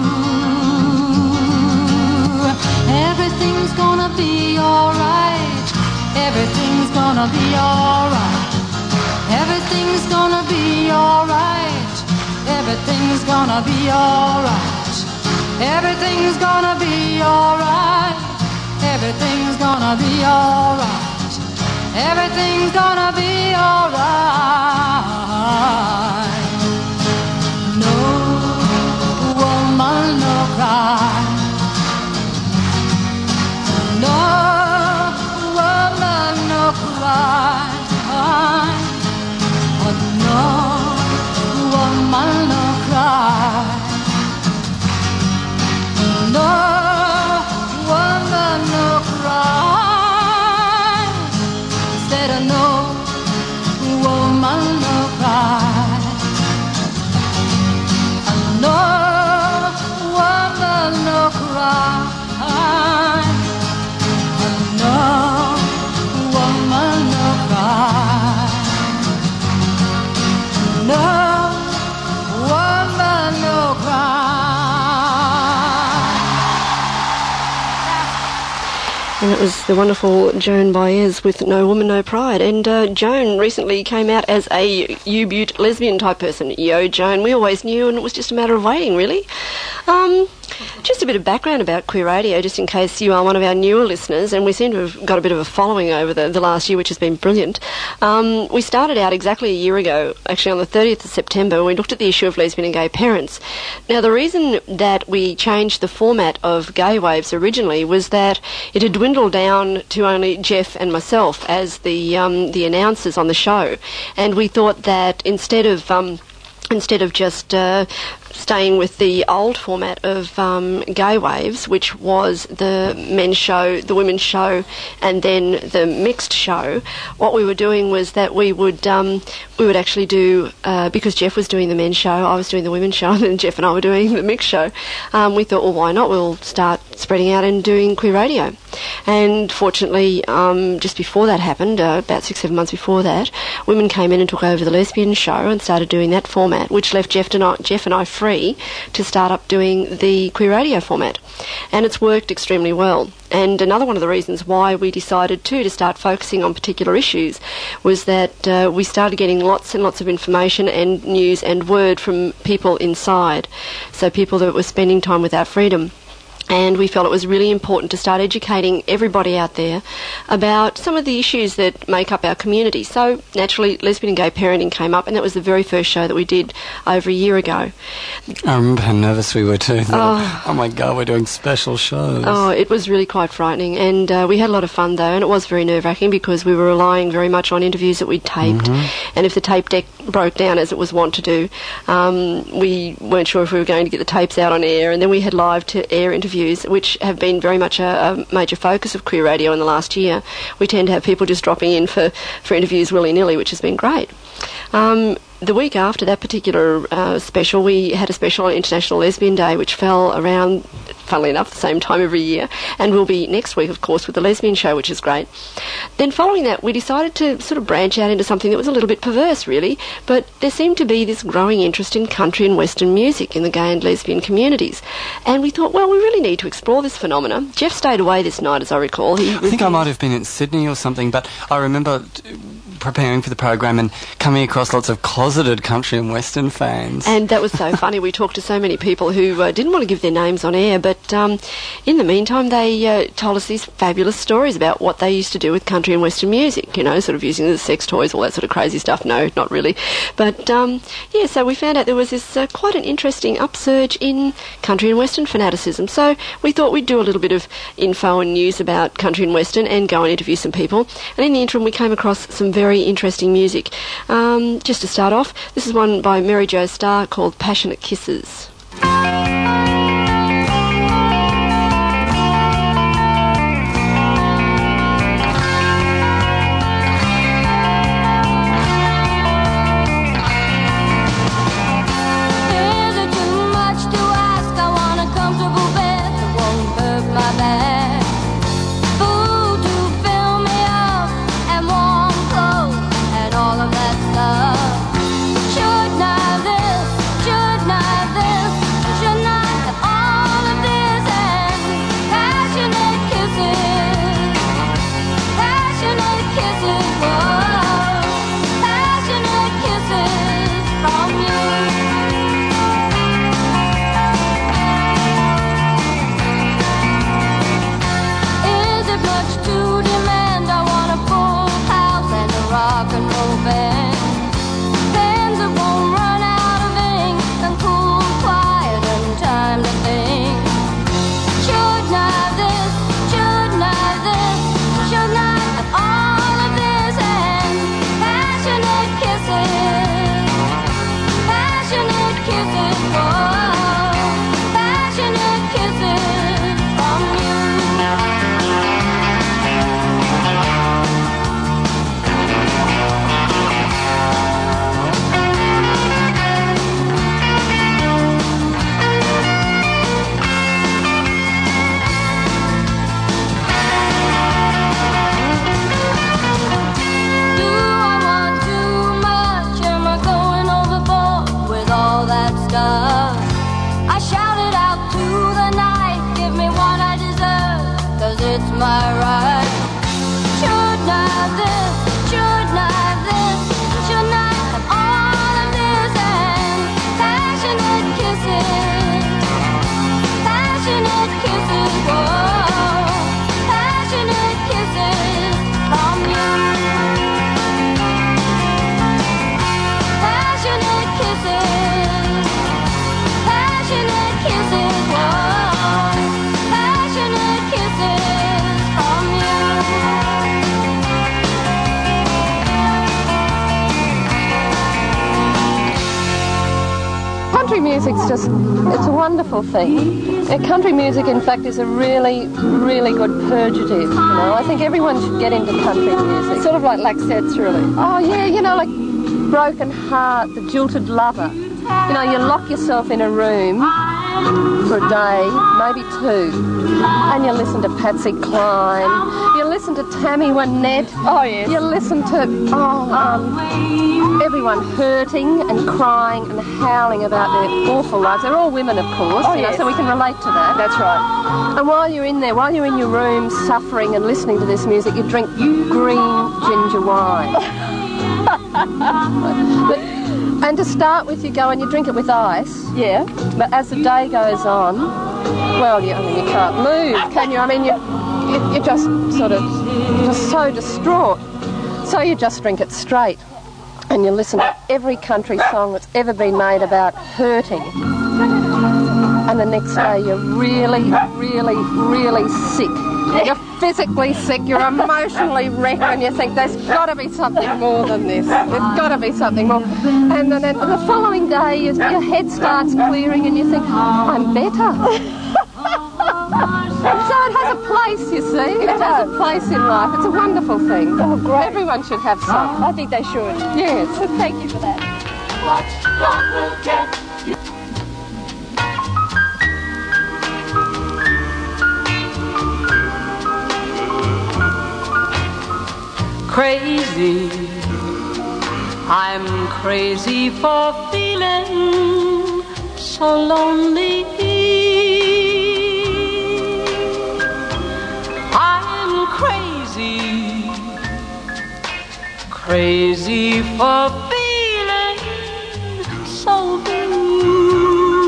Everything's gonna be alright. Everything's gonna be alright. Everything's gonna be alright. Everything's gonna be alright. Everything's gonna be alright. Everything's gonna be alright. Everything's gonna be alright. No woman, no cry. No woman, no cry. Oh, no woman, no cry. No woman, no cry. Said a no woman, no cry. And it was the wonderful Joan Baez with No Woman, No Pride. And uh, Joan recently came out as a U-Butte lesbian type person. Yo, Joan, we always knew, and it was just a matter of waiting, really. Um, just a bit of background about Queer Radio, just in case you are one of our newer listeners, and we seem to have got a bit of a following over the, the last year, which has been brilliant. Um, we started out exactly a year ago, actually on the thirtieth of September, when we looked at the issue of lesbian and gay parents. Now, the reason that we changed the format of Gay Waves originally was that it had dwindled down to only Jeff and myself as the um, the announcers on the show, and we thought that instead of um, instead of just uh, staying with the old format of um, Gay Waves, which was the men's show, the women's show, and then the mixed show, what we were doing was that we would um, we would actually do, uh, because Jeff was doing the men's show, I was doing the women's show, and then Jeff and I were doing the mixed show. Um, we thought, well, why not? We'll start spreading out and doing Queer Radio. And fortunately, um, just before that happened, uh, about six, seven months before that, women came in and took over the lesbian show and started doing that format, which left Jeff and I, Jeff and I free to start up doing the Queer Radio format. And it's worked extremely well. And another one of the reasons why we decided too to start focusing on particular issues was that uh, we started getting lots and lots of information and news and word from people inside, so people that were spending time without freedom. And we felt it was really important to start educating everybody out there about some of the issues that make up our community. So, naturally, lesbian and gay parenting came up, and that was the very first show that we did over a year ago. I remember how nervous we were too. Oh, oh my God, we're doing special shows. Oh, it was really quite frightening. And uh, we had a lot of fun, though, and it was very nerve-wracking because we were relying very much on interviews that we'd taped. Mm-hmm. And if the tape deck broke down, as it was wont to do, um, we weren't sure if we were going to get the tapes out on air. And then we had live-to-air interviews, which have been very much a, a major focus of Queer Radio in the last year. We tend to have people just dropping in for, for interviews willy-nilly, which has been great. Um, the week after that particular uh, special, we had a special on International Lesbian Day, which fell around, funnily enough, the same time every year, and will be next week, of course, with the Lesbian Show, which is great. Then following that, we decided to sort of branch out into something that was a little bit perverse, really, but there seemed to be this growing interest in country and Western music in the gay and lesbian communities. And we thought, well, we really need to explore this phenomenon. Jeff stayed away this night, as I recall. He I think I might have been in Sydney or something, but I remember t- preparing for the program and coming across lots of closeted country and Western fans. And that was so funny. We talked to so many people who uh, didn't want to give their names on air, but um, in the meantime, they uh, told us these fabulous stories about what they used to do with country and Western music, you know, sort of using the sex toys, all that sort of crazy stuff. No, not really. But, um, yeah, so we found out there was this uh, quite an interesting upsurge in country and Western fanaticism. So we thought we'd do a little bit of info and news about country and Western and go and interview some people. And in the interim, we came across some very interesting music. Um, just to start off, this is one by Mary Jo Starr called Passionate Kisses. Should not this, should not this, should it's my right. Shouldn't I have this? Shouldn't I have this? Shouldn't I have all of this? And passionate kisses, passionate kisses, whoa, passionate kisses from you. Passionate kisses, passionate kisses, whoa, passionate kisses from you. Country music's just, it's a wonderful thing. Uh, country music, in fact, is a really, really good purgative, you know. I think everyone should get into country music. Sort of like Laxettes, really. Oh, yeah, you know, like Broken Heart, The Jilted Lover. You know, you lock yourself in a room for a day, maybe two, and you listen to Patsy Cline, you listen to Tammy Wynette. Oh, yes. You listen to, oh, um, everyone hurting and crying and howling about their awful lives. They're all women, of course, Oh, you know, yes. so we can relate to that. That's right. And while you're in there, while you're in your room suffering and listening to this music, you drink green ginger wine. But, and to start with, you go and you drink it with ice. Yeah. But as the day goes on, well, you, I mean, you can't move, can you? I mean, you, you, you're just sort of just so distraught. So you just drink it straight. And you listen to every country song that's ever been made about hurting. And the next day you're really, really, really sick. You're physically sick, you're emotionally wrecked, and you think there's got to be something more than this. There's got to be something more. And then and the following day you, your head starts clearing and you think, I'm better. So it has a place, you see. It has a place in life. It's a wonderful thing. Oh, great. Everyone should have some. I think they should. Yes. Thank you for that. Crazy, I'm crazy for feeling so lonely. I'm crazy, crazy for feeling so blue.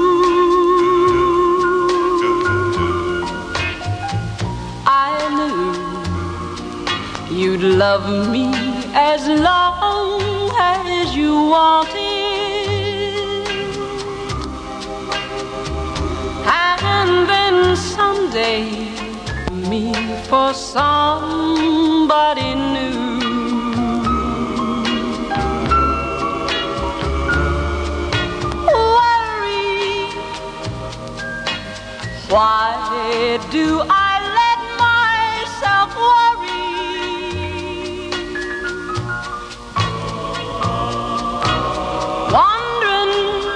I knew you'd love me as long as you wanted, and then someday me for somebody new. Worry, why do I let myself worry? Wondering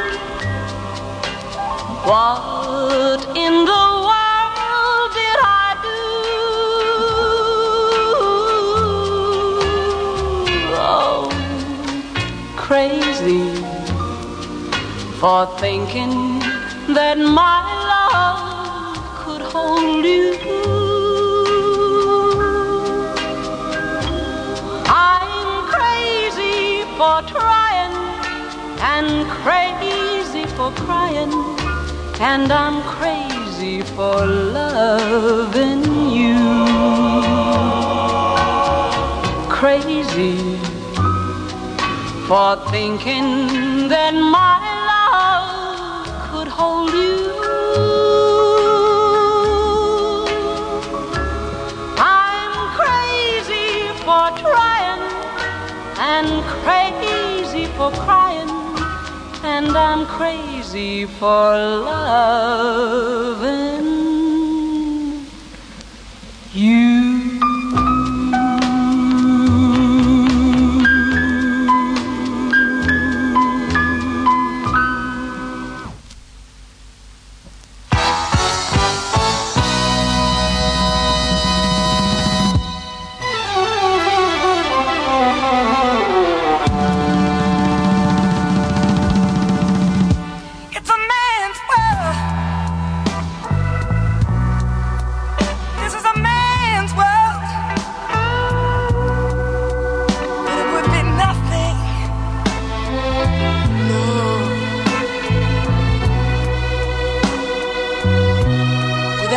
what in the world did I do? Oh, crazy for thinking that my love could hold you. I'm crazy for trying and crazy for crying, and I'm crazy for loving you. Crazy for thinking that my love could hold you. I'm crazy for trying and crazy for crying, and I'm crazy for loving you. It's a man's world. This is a man.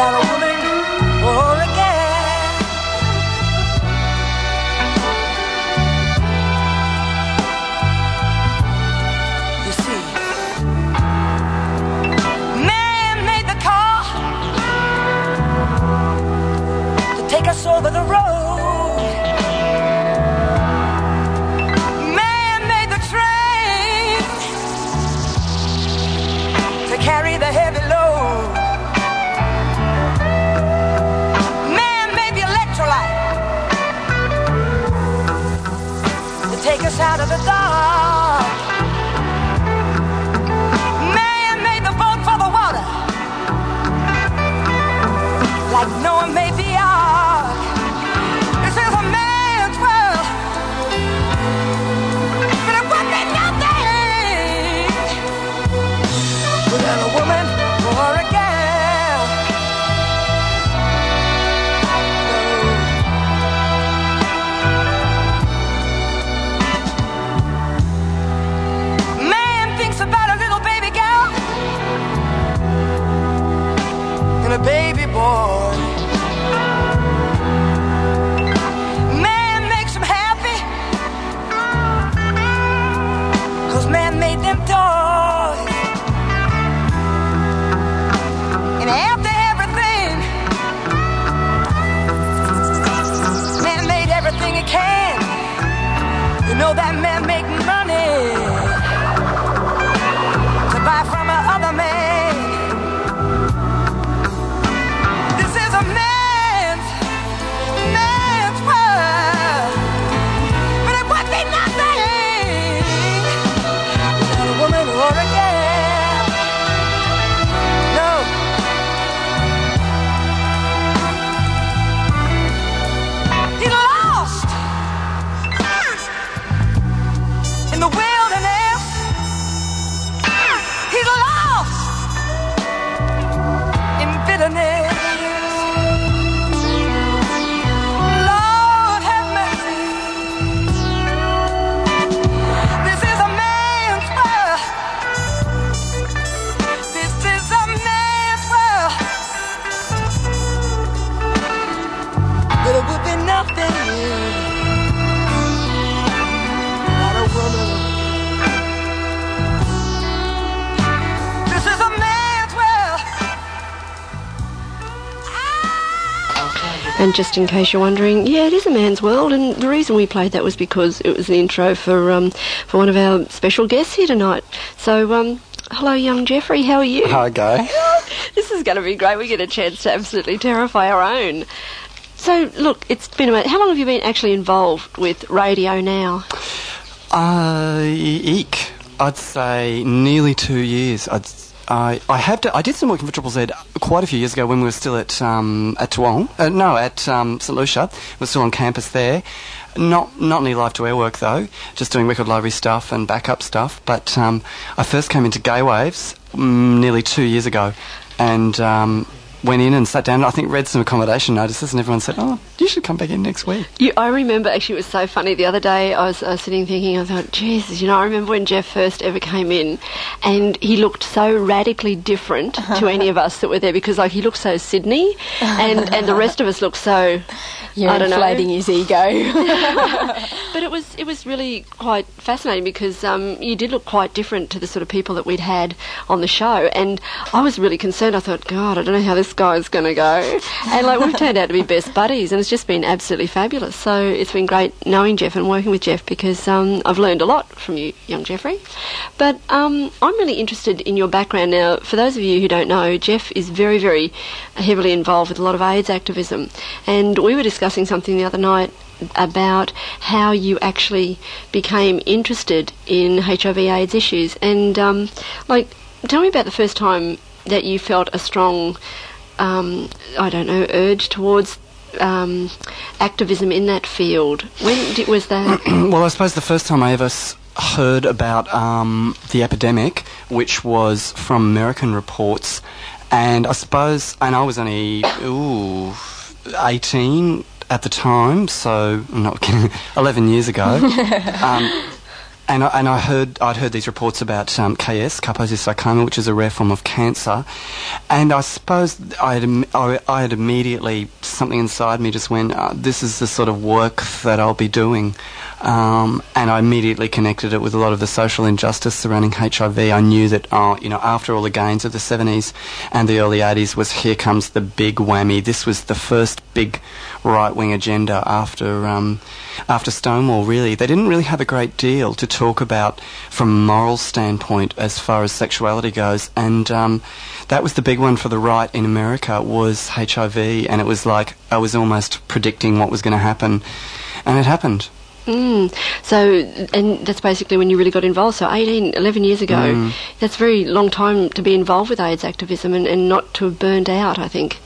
without a woman or a girl. You see, man made the car to take us over the road. Carry the heavy load. Man made the electrolyte to take us out of the dark. Man made the boat for the water, like Noah made the ark. This is a man's world, but it would be nothing without a woman or a girl. Man thinks about a little baby girl and a baby boy. Man makes them happy 'cause man made them toys. And after everything, man made everything he can. You know that man make money to buy from a other man. This is a man's, man's world, but it would be nothing without a woman or a girl. No. He's lost in the wilderness. He's lost in bitterness. Lord have mercy. This is a man's world. This is a man's world. But it would be nothing without a woman. This is a man's world. And just in case you're wondering, yeah, it is a man's world, and the reason we played that was because it was the intro for um, for one of our special guests here tonight. So, um, hello, young Jeffrey, how are you? Hi, Guy. This is going to be great. We get a chance to absolutely terrify our own. So, look, it's been about... How long have you been actually involved with radio now? Uh, eek. I'd say nearly two years. I'd, I I have to, I did some working for Triple Z quite a few years ago when we were still at um, at Toowong. Uh, no, at um, St Lucia. We were still on campus there. Not not any live to air work though. Just doing record library stuff and backup stuff. But um, I first came into Gay Waves mm, nearly two years ago, and um, went in and sat down. I think read some accommodation notices, and everyone said, "Oh, you should come back in next week." You, I remember, actually, it was so funny. The other day, I was uh, sitting thinking, I thought, Jesus, you know, I remember when Jeff first ever came in, and he looked so radically different to any of us that were there, because, like, he looked so Sydney, and, and the rest of us looked so... You're I don't inflating know. his ego. But it was it was really quite fascinating, because um, you did look quite different to the sort of people that we'd had on the show, and I was really concerned. I thought, God, I don't know how this guy's going to go. And like we've turned out to be best buddies, and it's just been absolutely fabulous. So it's been great knowing Jeff and working with Jeff, because um, I've learned a lot from you, young Jeffrey. But um, I'm really interested in your background now. For those of you who don't know, Jeff is very, very heavily involved with a lot of AIDS activism, and we were discussing something the other night about how you actually became interested in H I V AIDS issues. And, um, like, tell me about the first time that you felt a strong, um, I don't know, urge towards um, activism in that field. When did, was that? Well, I suppose the first time I ever s- heard about um, the epidemic, which was from American reports, and I suppose, and I was only, ooh, eighteen at the time, so I'm not kidding, eleven years ago. um, and I, and I heard I'd heard these reports about um, K S, Kaposi-sarcoma, which is a rare form of cancer, and I suppose I had, im- I, I had immediately, something inside me just went, uh, this is the sort of work that I'll be doing. Um, and I immediately connected it with a lot of the social injustice surrounding H I V. I knew that, oh, you know, after all the gains of the seventies and the early eighties was here comes the big whammy. This was the first big right-wing agenda after um, after Stonewall, really. They didn't really have a great deal to talk about from a moral standpoint as far as sexuality goes. And um, that was the big one for the right in America, was H I V. And it was like I was almost predicting what was going to happen. And it happened. Mm. So, and that's basically when you really got involved. So eighteen, eleven years ago, Mm. that's a very long time to be involved with AIDS activism and, and not to have burned out, I think.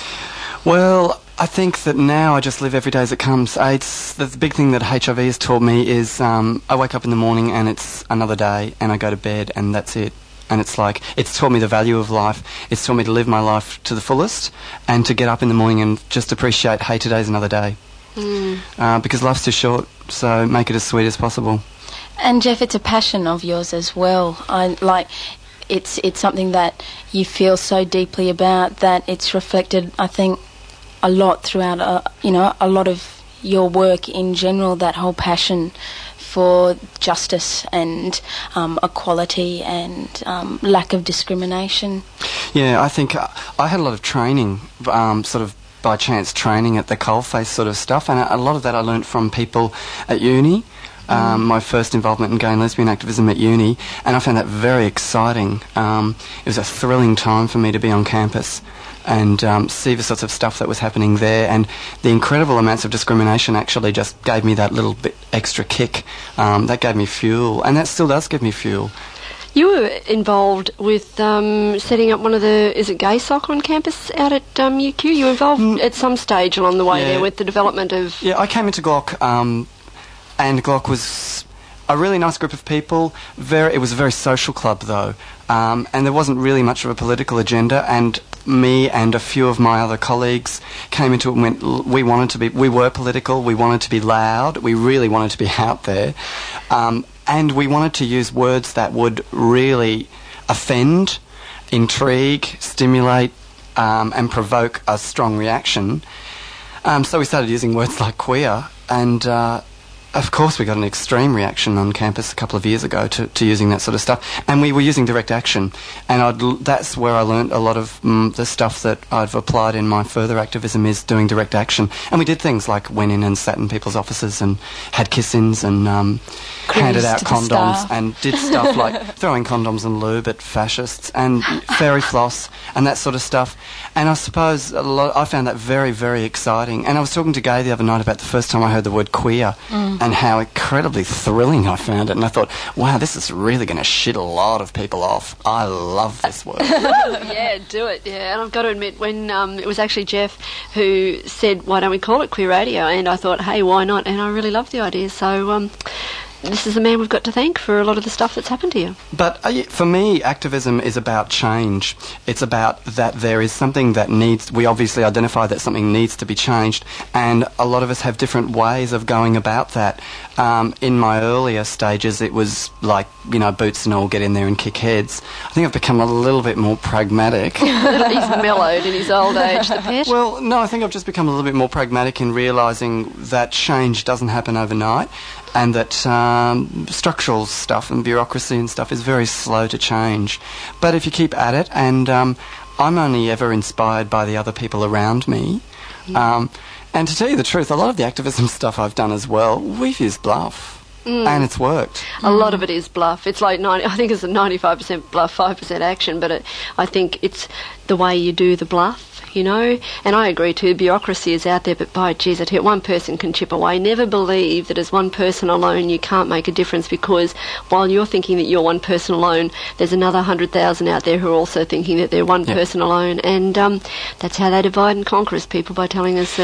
Well, I think that now I just live every day as it comes. AIDS, the big thing that H I V has taught me is um, I wake up in the morning and it's another day and I go to bed and that's it. And it's like, it's taught me the value of life. It's taught me to live my life to the fullest and to get up in the morning and just appreciate, hey, today's another day. Mm. Uh, because life's too short, so make it as sweet as possible. And Jeff, it's a passion of yours as well. I like it's it's something that you feel so deeply about that it's reflected, I think, a lot throughout. Uh, you know, a lot of your work in general. That whole passion for justice and um, equality and um, lack of discrimination. Yeah, I think uh, I had a lot of training, um, sort of by chance training at the coalface sort of stuff, and a, a lot of that I learnt from people at uni. Um, my first involvement in gay and lesbian activism at uni, and I found that very exciting. Um, it was a thrilling time for me to be on campus and um, see the sorts of stuff that was happening there, and the incredible amounts of discrimination actually just gave me that little bit extra kick. Um, that gave me fuel, and that still does give me fuel. You were involved with um, setting up one of the, is it Gay Sock on campus out at um, U Q? You were involved mm. at some stage along the way yeah. there with the development of... Yeah, I came into Glock, um, and Glock was a really nice group of people. Very, it was a very social club, though, um, and there wasn't really much of a political agenda, and me and a few of my other colleagues came into it and went, l- we wanted to be, we were political, we wanted to be loud, we really wanted to be out there. Um, And we wanted to use words that would really offend, intrigue, stimulate, um, and provoke a strong reaction. Um, so we started using words like queer, and uh, of course we got an extreme reaction on campus a couple of years ago to, to using that sort of stuff. And we were using direct action, and I'd l- that's where I learnt a lot of mm, the stuff that I've applied in my further activism is doing direct action. And we did things like went in and sat in people's offices and had kiss-ins and um, handed out condoms and did stuff like throwing condoms and lube at fascists and fairy floss and that sort of stuff. And I suppose a lot, I found that very, very exciting. And I was talking to Gay the other night about the first time I heard the word queer mm. and how incredibly thrilling I found it. And I thought, wow, this is really going to shit a lot of people off. I love this word. Yeah, do it, yeah. And I've got to admit, when um, it was actually Jeff who said, why don't we call it Queer Radio? And I thought, hey, why not? And I really loved the idea. So... Um, this is the man we've got to thank for a lot of the stuff that's happened to you. But uh, for me, activism is about change. It's about that there is something that needs... We obviously identify that something needs to be changed, and a lot of us have different ways of going about that. Um, in my earlier stages, it was like, you know, boots and all, get in there and kick heads. I think I've become a little bit more pragmatic. He's mellowed in his old age, the pet. Well, no, I think I've just become a little bit more pragmatic in realising that change doesn't happen overnight, and that um, structural stuff and bureaucracy and stuff is very slow to change. But if you keep at it, and um, I'm only ever inspired by the other people around me. Um, and to tell you the truth, a lot of the activism stuff I've done as well, we've used bluff. Mm. And it's worked. A lot of it is bluff. It's like ninety. I think it's a ninety-five percent bluff, five percent action. But it, I think it's the way you do the bluff. You know, and I agree too, bureaucracy is out there, but by geez, I tell you, one person can chip away. Never believe that as one person alone you can't make a difference, because while you're thinking that you're one person alone, there's another one hundred thousand out there who are also thinking that they're one yeah. person alone, and um, that's how they divide and conquer us, people, by telling us that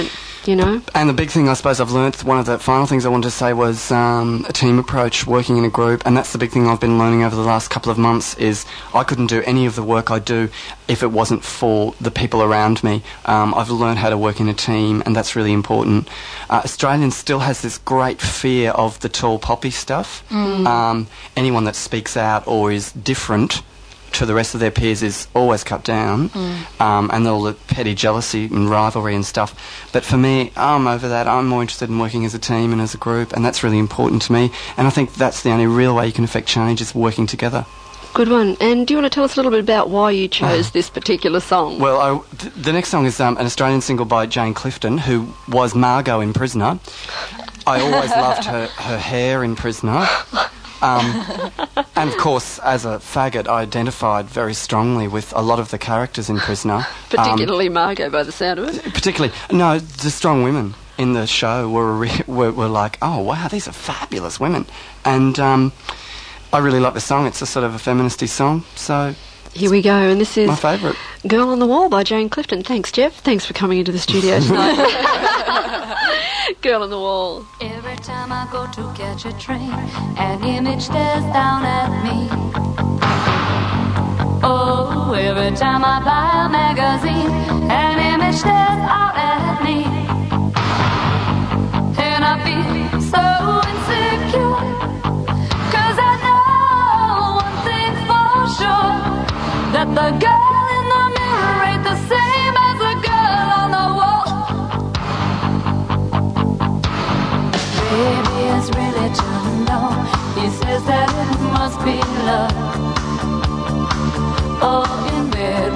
you know. And the big thing I suppose I've learnt, one of the final things I wanted to say was um, a team approach, working in a group, and that's the big thing I've been learning over the last couple of months is I couldn't do any of the work I do if it wasn't for the people around me. Um, I've learned how to work in a team, and that's really important. Uh, Australian still has this great fear of the tall poppy stuff. Mm. Um, anyone that speaks out or is different to the rest of their peers is always cut down, Mm. um, and all the petty jealousy and rivalry and stuff. But for me, I'm over that. I'm more interested in working as a team and as a group, and that's really important to me. And I think that's the only real way you can affect change is working together. Good one. And do you want to tell us a little bit about why you chose this particular song? Well, I, th- the next song is um, an Australian single by Jane Clifton, who was Margot in Prisoner. I always loved her, her hair in Prisoner. Um, and of course, as a faggot, I identified very strongly with a lot of the characters in Prisoner. Particularly um, Margot, by the sound of it. Particularly, no, the strong women in the show were re- were, were like, oh wow, these are fabulous women, and um, I really like the song. It's a sort of a feministy song, so. Here we go, and this is my favourite. Girl on the Wall by Jane Clifton. Thanks, Jeff. Thanks for coming into the studio tonight. Girl on the Wall. Every time I go to catch a train, an image stares down at me. Oh, every time I buy a magazine, an image stares out at me. And I feel so insecure, 'cause I know one thing for sure, that the girl in the mirror ain't the same as the girl on the wall. Baby is really turned on. He says that it must be love. Oh, in bed